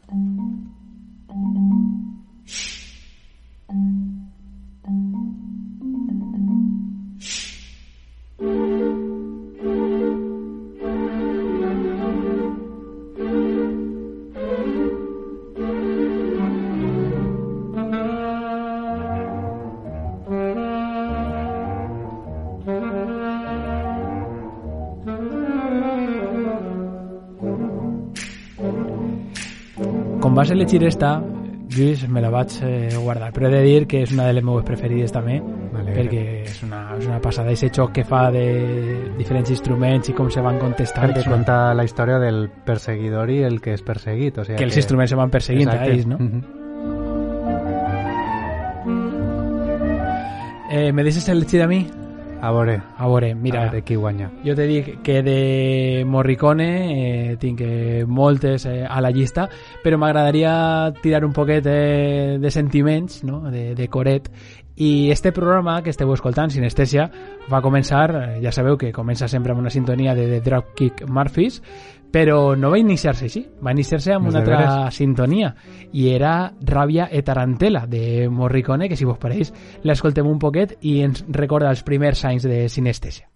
Com vas elegir esta, Lluís, me la vaig guardar, però he de dir que és una de les meves preferides també, perquè és una passada, ese xoc que fa de diferents instruments i com se van contestant. Perquè conta la història del perseguidor i el que és perseguit, o sigui que els instruments se van perseguint a ells, no? Me deixes elegir a mi? A veure, mira, de qui guanya. Jo te dic que de Morricone tinc moltes a la llista, però m'agradaria tirar un poquet de sentiments, no? de coret, I este programa que esteu escoltant, Sinestèsia, va començar, ja sabeu que comença sempre amb una sintonia de The Dropkick Murphys, però no va iniciar-se així, va iniciar-se amb una altra sintonia, i era Ràbia e Tarantela, de Morricone, que si vos pareix l'escoltem un poquet i ens recorda els primers anys de Sinestèsia.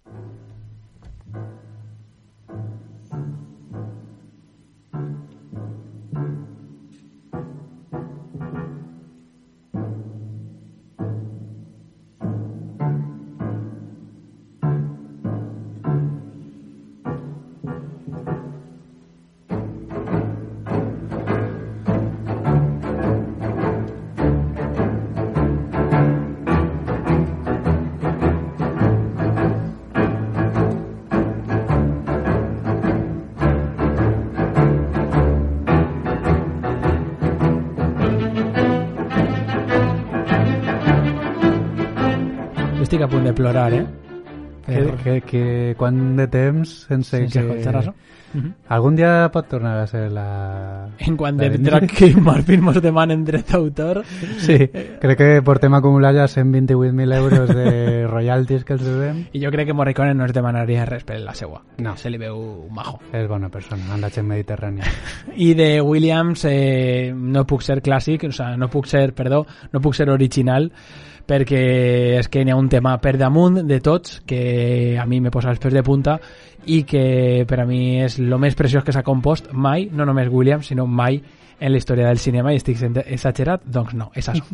Estic a punt de plorar, Quant de temps sense escoltar això? Algun dia pot tornar a ser la... En quant de Dropkick Murphys mos demanen dret d'autor. Sí, crec que portem acumular ja 128.000 euros de royalties que els devem. I jo crec que Morricone no es demanaria res per la seua. No. Se li veu majo. És bona persona, anda gent mediterrània. I de Williams no puc ser clàssic, o sigui, no puc ser original, perquè és que n'hi ha un tema per damunt de tots que a mi me posa els pèls de punta i que per a mi és el més preciós que s'ha compost mai, no només Williams, sinó mai en la història del cinema, i estic sent exagerat, doncs no, és això.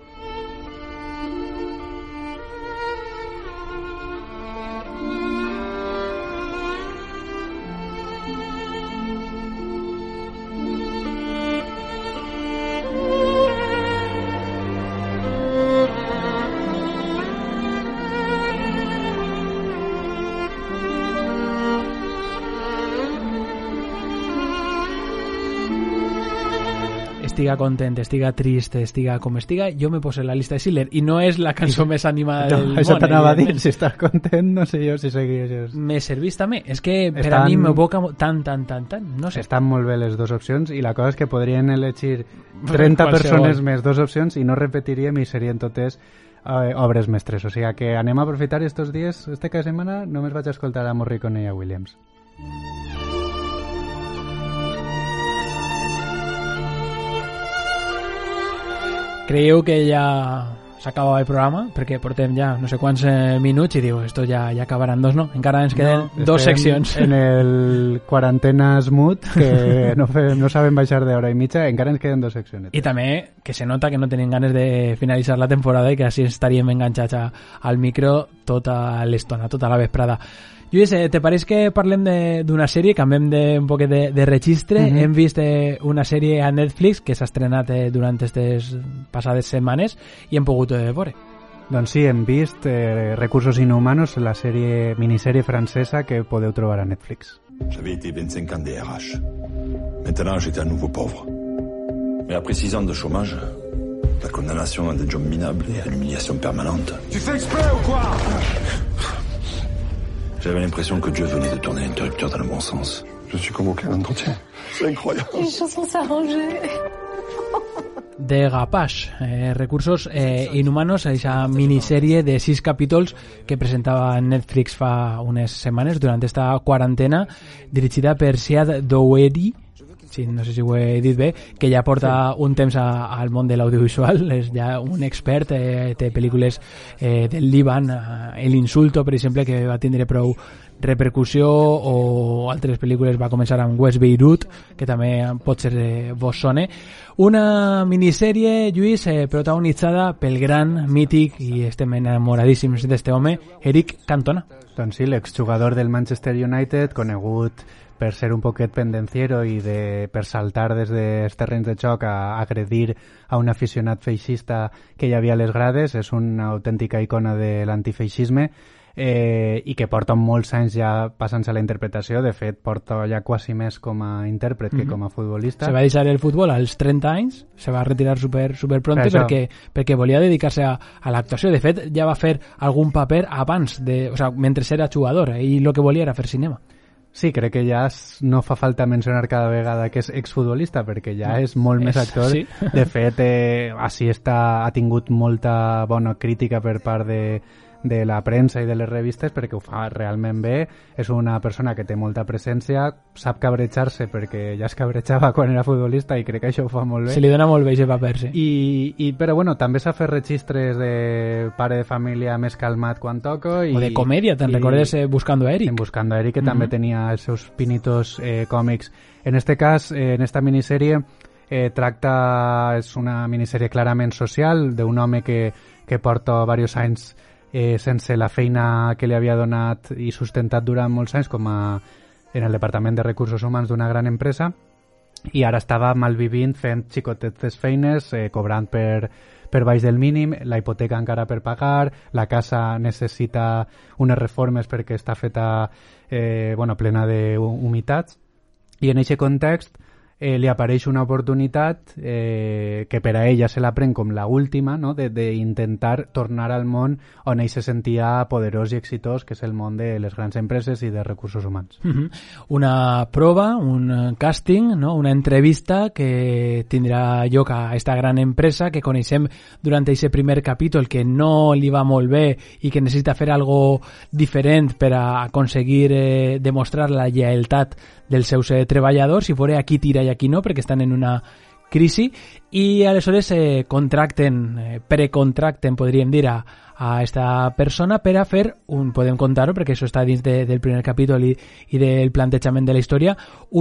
Estiga content, estiga trist, estiga com estiga, jo me poso en la llista de Schiller, i no és la cançó més animada del món. Això t'anava a dir, si estàs content, no sé jo si segueixes. Me servís també, és que per a mi m'evoca tant, no sé. Estan molt bé les dues opcions, i la cosa és que podrien elegir 30 persones més dues opcions i no repetiríem i serien totes obres mestres, o sigui que anem a aprofitar estos dies, cada setmana només vaig a escoltar a Morricone i a Williams. Creieu que ja s'acaba el programa? Perquè portem ja no sé quants minuts i diu, esto ja acabaran dos, no? Encara ens queden dos seccions. En el quarantena smooth, que no saben baixar d'hora i mitja, encara ens queden dos seccions. I també que se nota que no tenen ganes de finalitzar la temporada i que així estaríem enganxats al micro tota l'estona, tota la vesprada. Lluís, te pareix que parlem d'una sèrie, canviem un poquet de registre? Hem vist una sèrie a Netflix que s'ha estrenat durant aquestes passades setmanes i hem pogut veure. Doncs sí, hem vist Recursos Inhumanos, la minissèrie francesa que podeu trobar a Netflix. J'avais été 25 ans DRH. Maintenant, j'étais à nouveau pauvre. Mais après 6 ans de chômage, la condamnation à des jobs minables et à l'humiliation permanente... Tu fais exprès ou quoi? J'avais l'impression que Dieu venait de tourner l'interrupteur dans le bon sens. Je suis convoqué à l'entretien. C'est incroyable. Les choses vont s'arranger. De Gapash, Recursos Inhumanos, aquesta minissèrie de 6 capítols que presentava Netflix fa unes setmanes durant esta quarantena, dirigida per Siad Doweri, sí, no sé si ho he dit bé, que ja porta un temps al món de l'audiovisual, és ja un expert, té pel·lícules del Líban, El Insulto, per exemple, que va tindre prou repercussió, o altres pel·lícules, va començar amb West Beirut, que també pot ser vos sone. Una minissèrie, Lluís, protagonitzada pel gran, mític, i estem enamoradíssims d'este home, Eric Cantona. Doncs sí, l'exjugador del Manchester United, conegut per ser un poquet pendenciero i per saltar des dels terrenys de xoc a agredir a un aficionat feixista que hi havia a les grades. És una autèntica icona de l'antifeixisme i que porta molts anys ja passant-se a la interpretació. De fet, porta ja quasi més com a intèrpret que com a futbolista. Se va deixar el futbol als 30 anys, se va retirar super pronto perquè volia dedicar-se a l'actuació. De fet, ja va fer algun paper abans, mentre era jugador, i el que volia era fer cinema. Sí, crec que ja no fa falta mencionar cada vegada que és exfutbolista, perquè ja és molt més actor. Sí. De fet, així ha tingut molta bona crítica per part de la premsa i de les revistes, perquè ho fa realment bé. És una persona que té molta presència, sap cabrejar-se perquè ja es cabrejava quan era futbolista i crec que això ho fa molt bé. Se li dona molt bé aquest paper, sí. Però bueno, també s'ha fet registres de pare de família més calmat quan toco. O de comèdia, te'n recordes Buscando a Eric? En Buscando a Eric, que també tenia els seus pinitos còmics. En este cas, en esta minissèrie, és una minissèrie clarament social, d'un home que porta diversos anys sense la feina que li havia donat i sustentat durant molts anys en el Departament de Recursos Humans d'una gran empresa, i ara estava malvivint fent xicotetes feines, cobrant per baix del mínim, la hipoteca encara per pagar, la casa necessita unes reformes perquè està feta plena d'humitats, i en aquest context li apareix una oportunitat que per a ella se la pren com la última, no? d'intentar tornar al món on ell se sentia poderós i exitós, que és el món de les grans empreses i de recursos humans. Una prova, un càsting, no? Una entrevista que tindrà lloc a esta gran empresa que coneixem durant aquest primer capítol, que no li va molt bé i que necessita fer algo diferent per a aconseguir demostrar la lleialtat dels seus treballadors, i veure a qui tira i a qui no, perquè estan en una crisi, i aleshores precontracten, podríem dir, a esta persona per a fer podem contar-ho perquè això està dins del primer capítol i del plantejament de la història,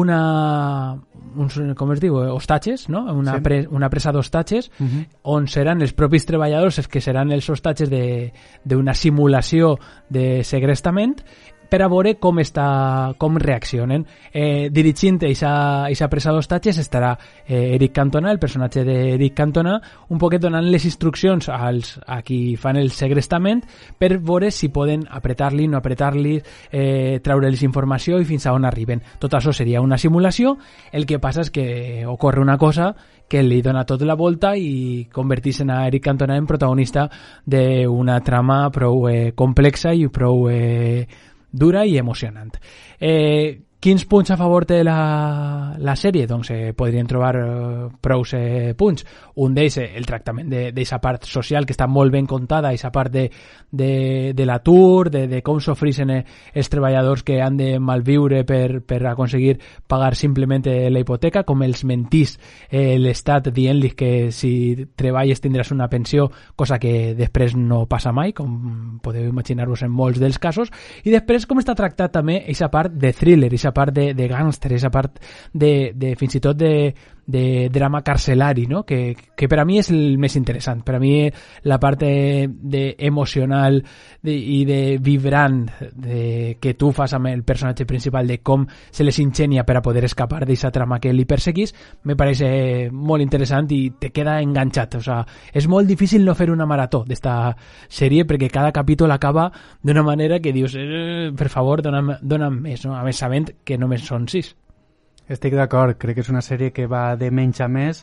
com es diu, hostatges, no? Una presa d'hostatges, on seran els propis treballadors els que seran els hostatges d'una simulació de segrestament, per a veure com reaccionen. Dirigint aquesta presa d'hostatges estarà Eric Cantona, el personatge d'Eric Cantona, un poquet donant les instruccions a qui fan el segrestament per veure si poden apretar-li, no apretar-li, treure-los informació i fins a on arriben. Tot això seria una simulació. El que passa és que ocorre una cosa que li dona tota la volta i converteix a Eric Cantona en protagonista d'una trama prou complexa i prou dura i emocionant. Quins punts a favor té la sèrie? Doncs podrien trobar prous punts. Un d'ells, el tractament d'aquesta part social, que està molt ben contada, aquesta part de l'atur, de com s'ofreixen els treballadors que han de malviure per aconseguir pagar simplement la hipoteca, com els mentís l'Estat dient-li que si treballes tindràs una pensió, cosa que després no passa mai, com podeu imaginar-vos en molts dels casos. I després com està tractat també aquesta part de thriller, aquesta part de gàngster, aquesta part de fins i tot de drama carcelari, no? Que per a mi és el més interessant. Per a mi la part emocional i de vibrant que tu fas amb el personatge principal, de com se les ingenia per a poder escapar d'aquesta trama que li perseguís, me pareix molt interessant i te queda enganxat. O sea, és molt difícil no fer una marató d'esta sèrie, perquè cada capítol acaba d'una manera que dius per favor, dona'm més, no? A més, sabent que només són 6. Estic d'acord, crec que és una sèrie que va de menys a més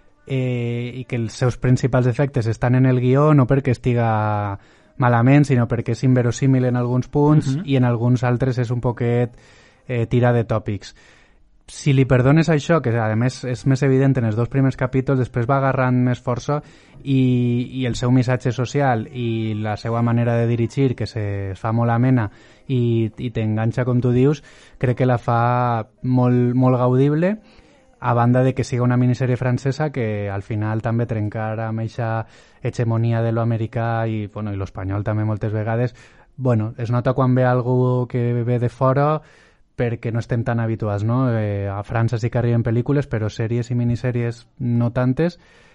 i que els seus principals efectes estan en el guió, no perquè estiga malament, sinó perquè és inverosímil en alguns punts i en alguns altres és un poquet tira de tòpics. Si li perdones això, que a més és més evident en els 2 primers capítols, després va agarrant més força i el seu missatge social i la seva manera de dirigir, que es fa molt amena i t'enganxa, com tu dius, crec que la fa molt, molt gaudible, a banda de que siga una minissèrie francesa que al final també trencar amb aquesta hegemonia de lo americà i l'espanyol també moltes vegades. Es nota quan ve algú que ve de fora, perquè no estem tan habituats, no? A França sí que arriben pel·lícules, però sèries i minissèries no tantes,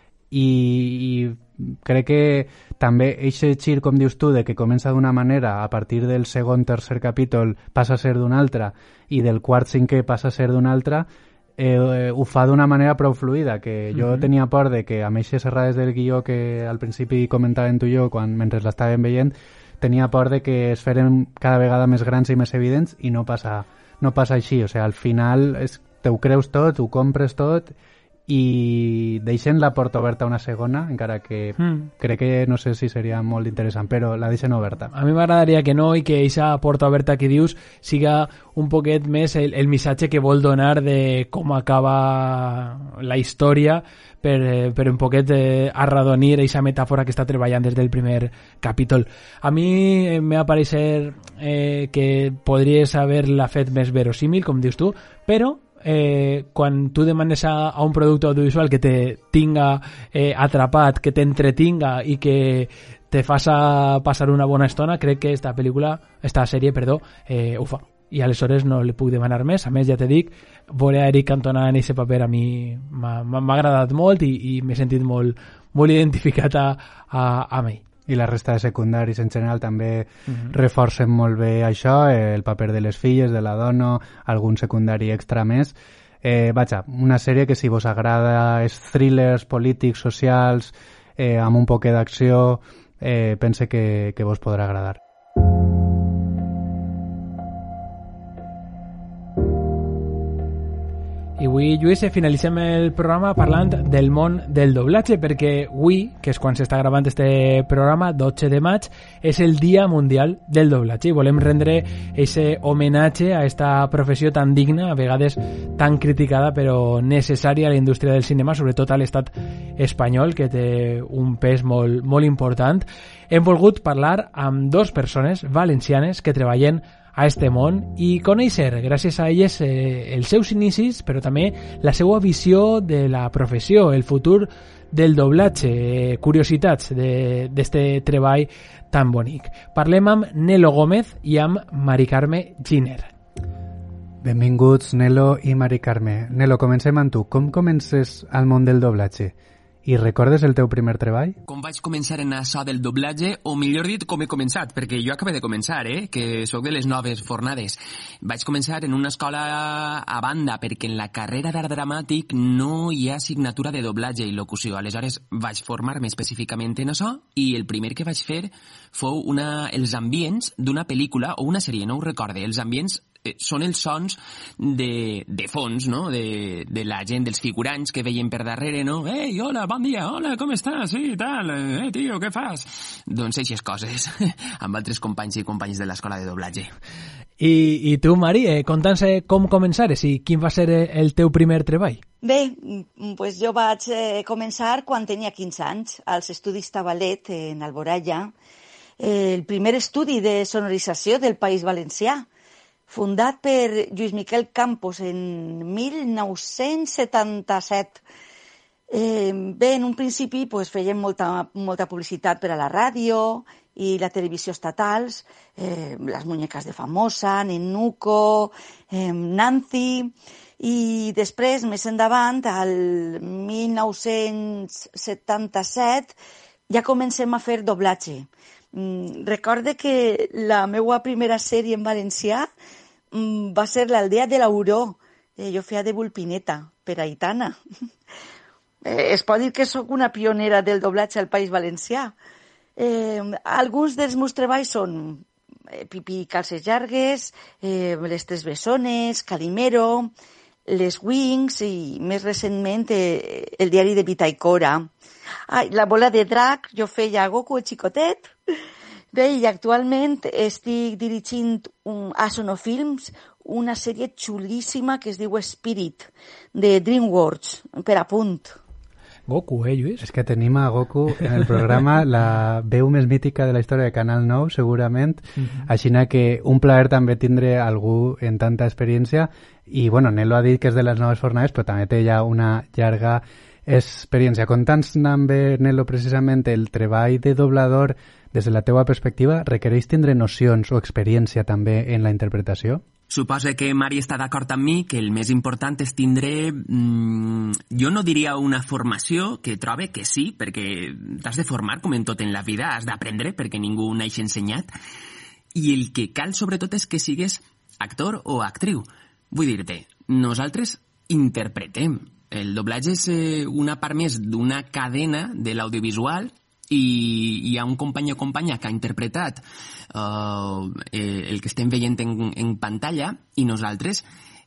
i crec que també eixe gir, com dius tu, de que comença d'una manera, a partir del segon, tercer capítol passa a ser d'una altra, i del quart, cinquè passa a ser d'una altra, ho fa d'una manera prou fluida, que jo tenia por de que amb eixes errades del guió que al principi comentàvem tu i jo mentre l'estàvem veient, tenia por de que es feren cada vegada més grans i més evidents, i no passa així. O sigui, al final te ho creus tot, ho compres tot i deixen la porta oberta una segona, encara que crec que no sé si seria molt interessant, però la deixen oberta. A mi m'agradaria que no, i que aquesta porta oberta que dius siga un poquet més el missatge que vol donar de com acaba la història per un poquet arredonir aquesta metàfora que està treballant des del primer capítol. A mi m'ha parecer que podries haver-la fet més verosímil, com dius tu, però quan tu demanes a un producte audiovisual que te tinga atrapat, que t'entretinga i que te faça passar una bona estona, crec que esta sèrie ho fa. I aleshores no li puc demanar més. A més, ja te dic, veure a Eric Cantona en aquest paper a mi m'ha agradat molt i m'he sentit molt identificat amb ell. I la resta de secundaris en general també reforcen molt bé això, el paper de les filles, de la dona, algun secundari extra més. Vaja, una sèrie que si vos agrada els thrillers polítics, socials, amb un poquet d'acció, pense que vos podrà agradar. I avui, Lluís, finalitzem el programa parlant del món del doblatge, perquè avui, que és quan s'està gravant este programa, 12 de maig, és el Dia Mundial del Doblatge, i volem rendre aquest homenatge a esta professió tan digna, a vegades tan criticada, però necessària a la indústria del cinema, sobretot a l'estat espanyol, que té un pes molt important. Hem volgut parlar amb dos persones valencianes que treballen a este món i conèixer, gràcies a elles, els seus inicis, però també la seva visió de la professió, el futur del doblatge, curiositats d'este treball tan bonic. Parlem amb Nelo Gómez i amb Mari Carme Giner. Benvinguts, Nelo i Mari Carme. Nelo, comencem amb tu. Com comences al món del doblatge? I recordes el teu primer treball? Com vaig començar en això del doblatge, o millor dit, com he començat, perquè jo acabé de començar, que sóc de les noves fornades. Vaig començar en una escola a banda, perquè en la carrera d'art dramàtic no hi ha assignatura de doblatge i locució. Aleshores vaig formar-me específicament en això, i el primer que vaig fer fou els ambients d'una pel·lícula o una sèrie, no ho recorde. Els ambients són els sons de fons, no? De la gent, dels figurants que veiem per darrere, no? Ei, hola, bon dia, hola, com estàs? Sí, tal, tio, què fas? Doncs eixes coses, amb altres companys i companyes de l'escola de doblatge. I tu, Mari, conta'ns com començares i quin va ser el teu primer treball? Bé, pues jo vaig començar quan tenia 15 anys, als estudis Tabalet, en Alboraya, el primer estudi de sonorització del País Valencià, fundat per Lluís Miquel Campos en 1977. Bé, en un principi fèiem molta publicitat per a la ràdio i la televisió estatals, les muñecas de Famosa, Nenuco, Nancy, i després, més endavant, al 1977, ja comencem a fer doblatge. Recorde que la meva primera sèrie en valencià va ser l'Aldea de l'Auró. Jo feia de Vulpineta, per Aitana. Es pot dir que sóc una pionera del doblatge al País Valencià. Alguns dels meus treballs són Pipí i calces llargues, Les tres bessones, Calimero, Les Wings i, més recentment, el diari de Vitaicora. La bola de drac, jo feia Goku el xicotet. Bé, i actualment estic dirigint a Sonofilms una sèrie xulíssima que es diu Spirit, de DreamWorks, per a punt. Goku, Lluís? És que tenim a Goku en el programa, la veu més mítica de la història de Canal 9, segurament. Així que un plaer també tindre algú en tanta experiència. I, bueno, Nelo ha dit que és de les noves fornades, però també té ja una llarga experiència. Conta'ns també, Nelo, precisament el treball de doblador des de la teua perspectiva requereix tindre nocions o experiència també en la interpretació? Suposo que Mari està d'acord amb mi que el més important és tindre, jo no diria una formació, que trobe que sí, perquè t'has de formar com en tot en la vida, has d'aprendre perquè ningú naix ensenyat, i el que cal sobretot és que sigues actor o actriu. Vull dir-te, nosaltres interpretem. El doblatge és una part més d'una cadena de l'audiovisual i hi ha un company o companya que ha interpretat el que estem veient en pantalla i nosaltres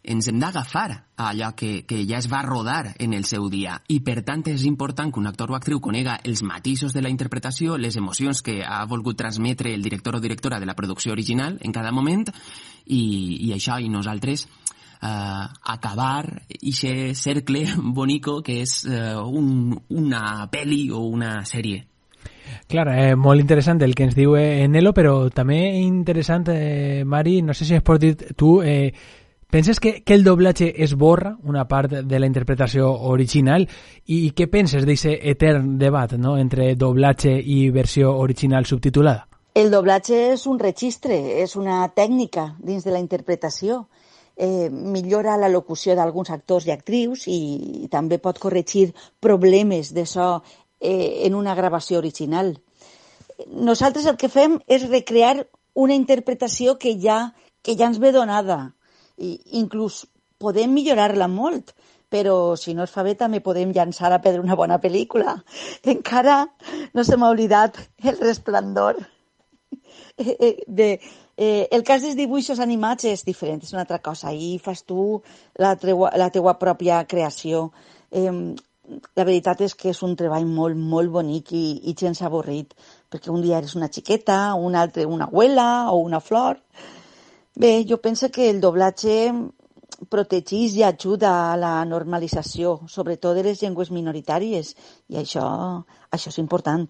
ens hem d'agafar a allò que ja es va rodar en el seu dia i per tant és important que un actor o actriu conega els matisos de la interpretació, les emocions que ha volgut transmetre el director o directora de la producció original en cada moment i això, i nosaltres acabar ixe cercle bonico que és una pel·li o una sèrie. Clar, molt interessant el que ens diu Nelo, però també interessant, Mari, no sé si has pot dir tu, penses que el doblatge esborra una part de la interpretació original i què penses d'aquest etern debat, no?, entre doblatge i versió original subtitulada? El doblatge és un registre, és una tècnica dins de la interpretació. Millora la locució d'alguns actors i actrius i també pot corregir problemes de so en una gravació original. Nosaltres el que fem és recrear una interpretació que ja ens ve donada. I inclús podem millorar-la molt, però si no es fa bé també podem llançar a perdre una bona pel·lícula. Encara no se m'ha oblidat El Resplendor. El cas dels dibuixos animats és diferent, és una altra cosa. Ahir fas tu la teua pròpia creació. La veritat és que és un treball molt, molt bonic i gens avorrit, perquè un dia eres una xiqueta, un altre una abuela o una flor. Bé, jo penso que el doblatge protegeix i ajuda a la normalització, sobretot de les llengües minoritàries, i això és important.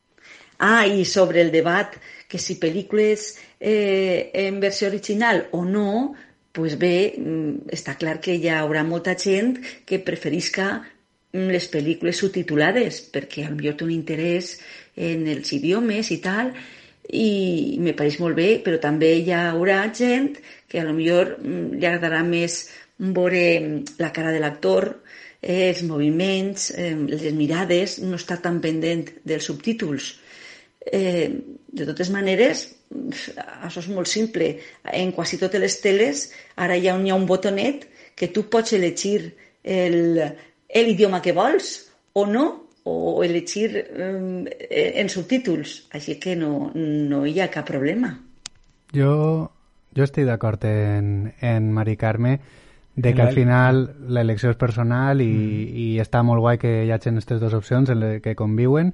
I sobre el debat, que si pel·lícules en versió original o no, doncs bé, està clar que hi haurà molta gent que preferisca les pel·lícules subtitulades, perquè potser té un interès en els idiomes i tal, i me pareix molt bé, però també hi haurà gent que potser li agradarà més veure la cara de l'actor, els moviments, les mirades, no està tan pendent dels subtítols. De totes maneres, això és molt simple. En quasi totes les teles ara hi ha un botonet que tu pots elegir l'idioma que vols o no, o elegir en subtítols. Així que no hi ha cap problema. Jo estic d'acord en Mari Carme de que al final l'elecció és personal i està molt guai que hi hagin aquestes dues opcions en les que conviuen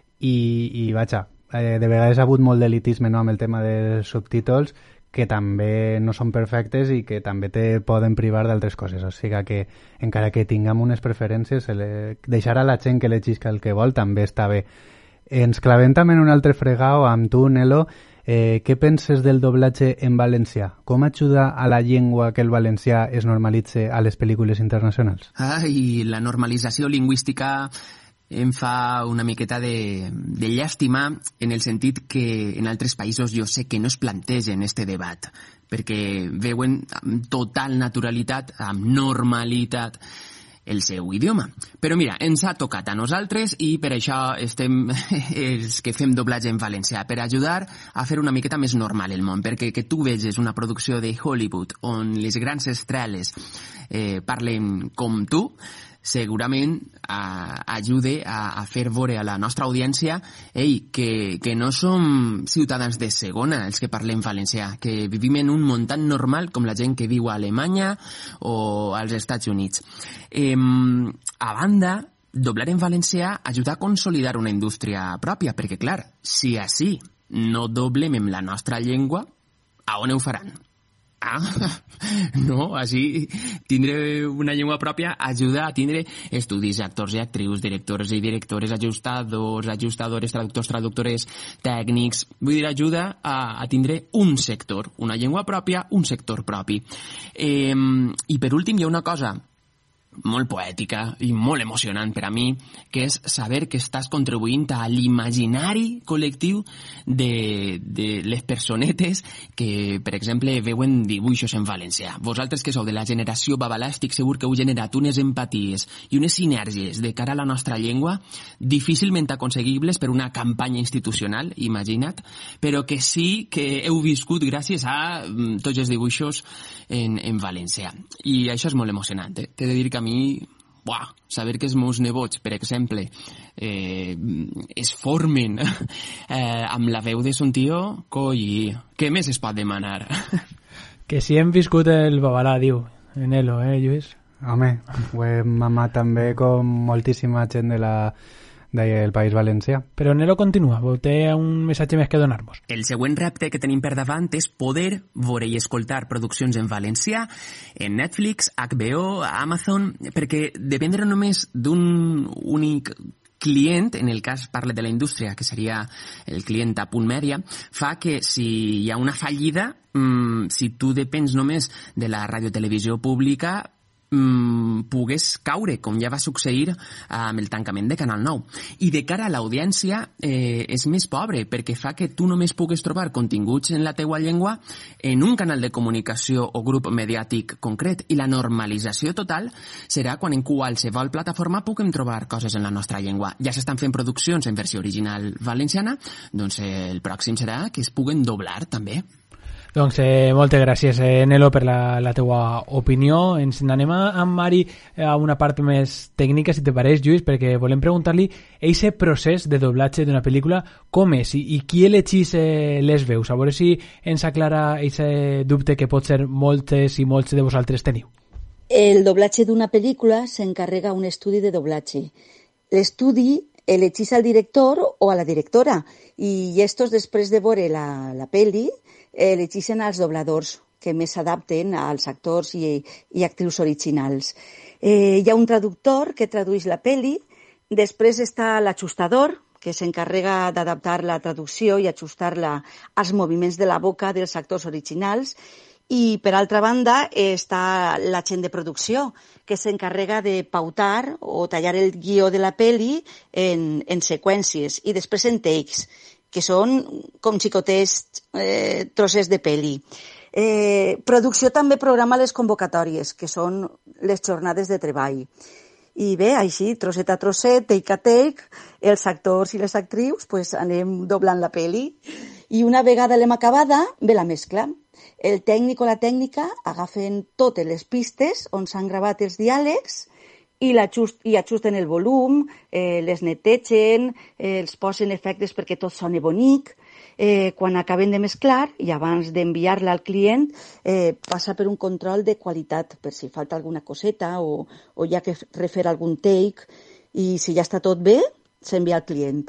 i vaja, de vegades ha hagut molt d'elitisme, no, amb el tema dels subtítols que també no són perfectes i que també te poden privar d'altres coses, o sigui que encara que tinguem unes preferències deixar a la gent que elegisca el que vol també està bé. Ens clavem també en un altre fregau amb tu, Nelo. Què penses del doblatge en valencià? Com ajuda a la llengua que el valencià es normalitze a les pel·lícules internacionals? La normalització lingüística em fa una miqueta de llàstima en el sentit que en altres països jo sé que no es plantegen este debat perquè veuen amb total naturalitat, amb normalitat el seu idioma. Però mira, ens ha tocat a nosaltres i per això estem els que fem doblatge en valencià, per ajudar a fer una miqueta més normal el món, perquè que tu veges una producció de Hollywood on les grans estrelles parlen com tu, segurament ajude a fer veure a la nostra audiència que no som ciutadans de segona els que parlem valencià, que vivim en un món tan normal com la gent que viu a Alemanya o als Estats Units. A banda, doblar en valencià ajuda a consolidar una indústria pròpia, perquè clar, si així no doblem en la nostra llengua, a on ho faran? No, així tindre una llengua pròpia ajuda a tindre estudis, actors i actrius, directors i directores, ajustadors, ajustadores, traductors, traductores, tècnics. Vull dir, ajuda a tindre un sector, una llengua pròpia, un sector propi. I per últim hi ha una cosa molt poètica i molt emocionant per a mi, que és saber que estàs contribuint a l'imaginari col·lectiu de les personetes que, per exemple, veuen dibuixos en valencià. Vosaltres que sou de la generació babalà, estic segur que heu generat unes empaties i unes sinergies de cara a la nostra llengua difícilment aconseguibles per una campanya institucional, imagina't, però que sí que heu viscut gràcies a tots els dibuixos en valencià. I això és molt emocionant, eh? T'he de dir que a mi, saber que els meus nebots, per exemple, es formen amb la veu de son tio, coi, què més es pot demanar? Que si hem viscut el babalà, diu. Nelo, Lluís? Home, ho hem mamat també com moltíssima gent del País Valencià. Però Nelo continua, té un missatge més que donar-nos. El següent repte que tenim per davant és poder veure i escoltar produccions en valencià, en Netflix, HBO, Amazon, perquè dependre només d'un únic client, en el cas parle de la indústria, que seria el client a Punt Mèdia, fa que si hi ha una fallida, si tu depens només de la radiotelevisió pública, pogués caure, com ja va succeir amb el tancament de Canal 9. I de cara a l'audiència és més pobre, perquè fa que tu només pugues trobar continguts en la teua llengua en un canal de comunicació o grup mediàtic concret, i la normalització total serà quan en qualsevol plataforma puguem trobar coses en la nostra llengua. Ja s'estan fent produccions en versió original valenciana, doncs el pròxim serà que es puguen doblar també. Doncs moltes gràcies, Nelo, per la teua opinió. Ens n'anem amb Mari a una part més tècnica, si te pareix, Lluís, perquè volem preguntar-li eixe procés de doblatge d'una pel·lícula, com és i qui elegís les veus? A veure si ens aclara eixe dubte que pot ser moltes i molts de vosaltres teniu. El doblatge d'una pel·lícula s'encarrega un estudi de doblatge. L'estudi elegís al director o a la directora i estos, després de veure la pel·li, elegeixen els dobladors que més s'adapten als actors i actrius originals. Hi ha un traductor que tradueix la pel·li, després està l'ajustador, que s'encarrega d'adaptar la traducció i ajustar-la als moviments de la boca dels actors originals, i per altra banda està l'agent de producció, que s'encarrega de pautar o tallar el guió de la pel·li en seqüències i després en takes, que són com xicotets trossets de pel·li. Producció també programa les convocatòries, que són les jornades de treball. I bé, així, trosset a trosset, take a take, els actors i les actrius pues, anem doblant la pel·li. I una vegada l'hem acabada, ve la mescla. El tècnic o la tècnica agafen totes les pistes on s'han gravat els diàlegs i ajusten el volum, les netegen, els posen efectes perquè tot soni bonic. Quan acaben de mesclar i abans d'enviar-la al client, passa per un control de qualitat, per si falta alguna coseta o hi ha que refer algun take, i si ja està tot bé, s'envia al client.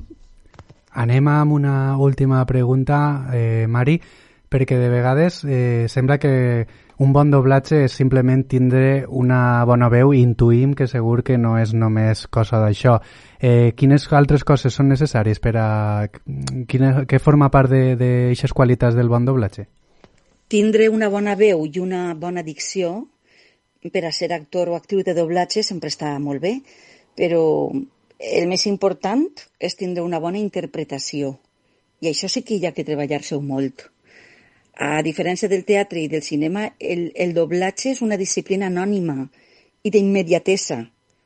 Anem amb una última pregunta, Mari, perquè de vegades sembla que un bon doblatge és simplement tindre una bona veu i intuïm que segur que no és només cosa d'això. Quines altres coses són necessàries per a... Què forma part d'aixes qualitats del bon doblatge? Tindre una bona veu i una bona dicció per a ser actor o actriu de doblatge sempre està molt bé, però el més important és tindre una bona interpretació. I això sí que hi ha que treballar-se molt. A diferència del teatre i del cinema, el doblatge és una disciplina anònima i d'immediatesa.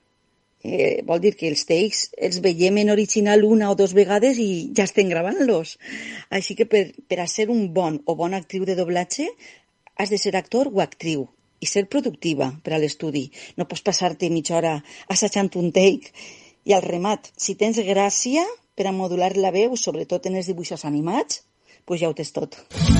Vol dir que els takes els veiem en original una o dues vegades i ja estem gravant-los. Així que per a ser un bon o bona actriu de doblatge has de ser actor o actriu i ser productiva per a l'estudi. No pots passar-te mitja hora assajant un take. I al remat, si tens gràcia per a modular la veu, sobretot en els dibuixos animats, doncs ja ho tens tot.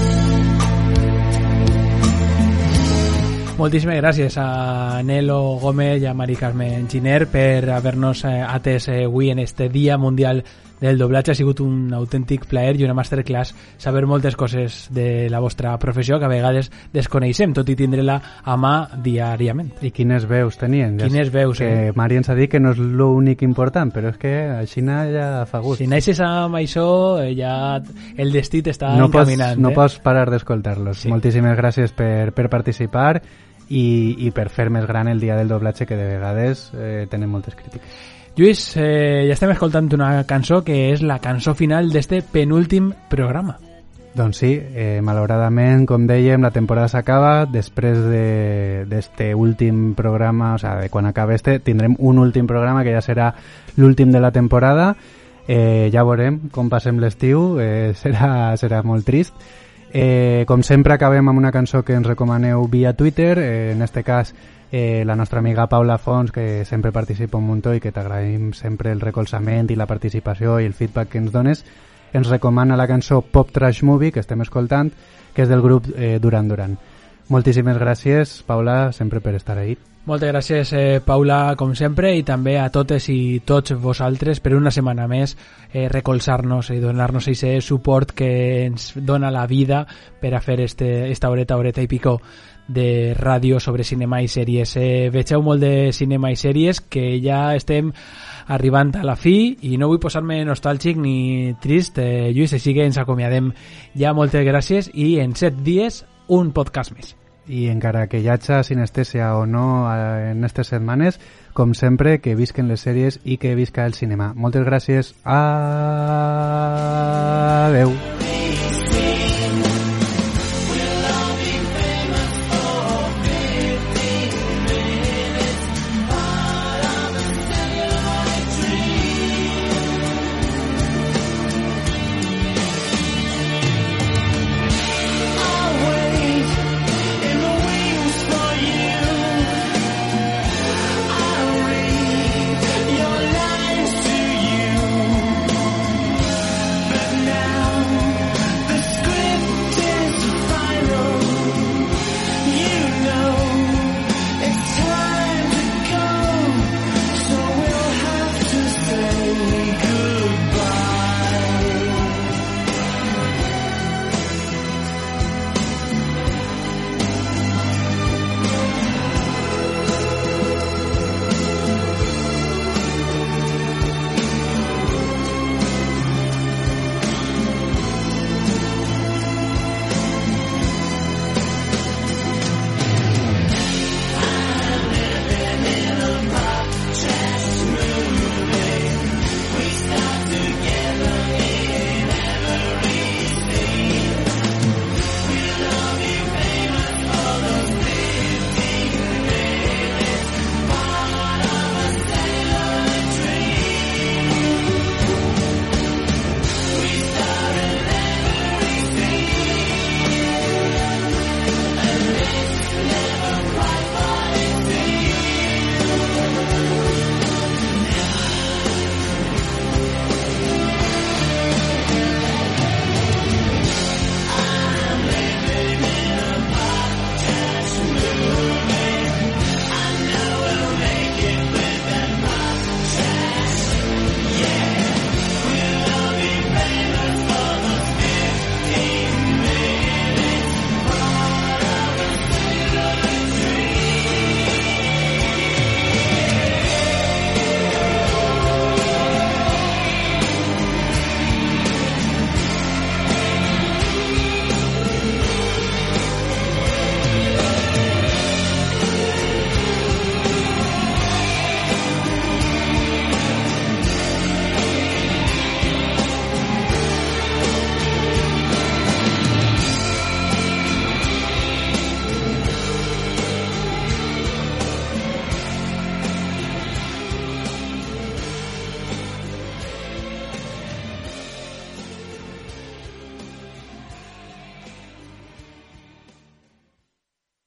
Moltíssimes gràcies a Nelo Gómez i a Mari Carmen Giner per haver-nos atès avui en este Dia Mundial del Doblatge. Ha sigut un autèntic plaer i una masterclass saber moltes coses de la vostra professió que a vegades desconeixem, tot i tindre-la a mà diàriament. I quines veus tenien? Quines veus, que Mari ens ha dit que no és l'únic important, però és que així ja fa gust. Si naixes amb això, ja el destí t'està encaminant. No pots parar d'escoltar-los. Sí. Moltíssimes gràcies per participar i per fer més gran el dia del doblatge, que de vegades tenen moltes crítiques. Lluís, ja estem escoltant una cançó que és la cançó final d'este penúltim programa. Doncs sí, malauradament, com dèiem, la temporada s'acaba. Després d'este últim programa, o sigui, de quan acabi tindrem un últim programa que ja serà l'últim de la temporada. Ja veurem com passem l'estiu, serà molt trist. Com sempre acabem amb una cançó que ens recomaneu via Twitter, en este cas la nostra amiga Paula Fons, que sempre participa un muntó i que t'agraïm sempre el recolzament i la participació i el feedback que ens dones, ens recomana la cançó Pop Trash Movie, que estem escoltant, que és del grup Duran Duran. Moltíssimes gràcies, Paula, sempre per estar ahí. Moltes gràcies, Paula, com sempre, i també a totes i tots vosaltres per una setmana més recolzar-nos i donar-nos aquest suport que ens dona la vida per a fer esta horeta i pico de ràdio sobre cinema i sèries. Vegeu molt de cinema i sèries, que ja estem arribant a la fi i no vull posar-me nostàlgic ni trist, Lluís, així que ens acomiadem ja. Moltes gràcies i en 7 dies un podcast més. I encara que hi hagi sinestèsia o no en aquestes setmanes, com sempre, que visquen les sèries i que visca el cinema. Moltes gràcies. Adeu.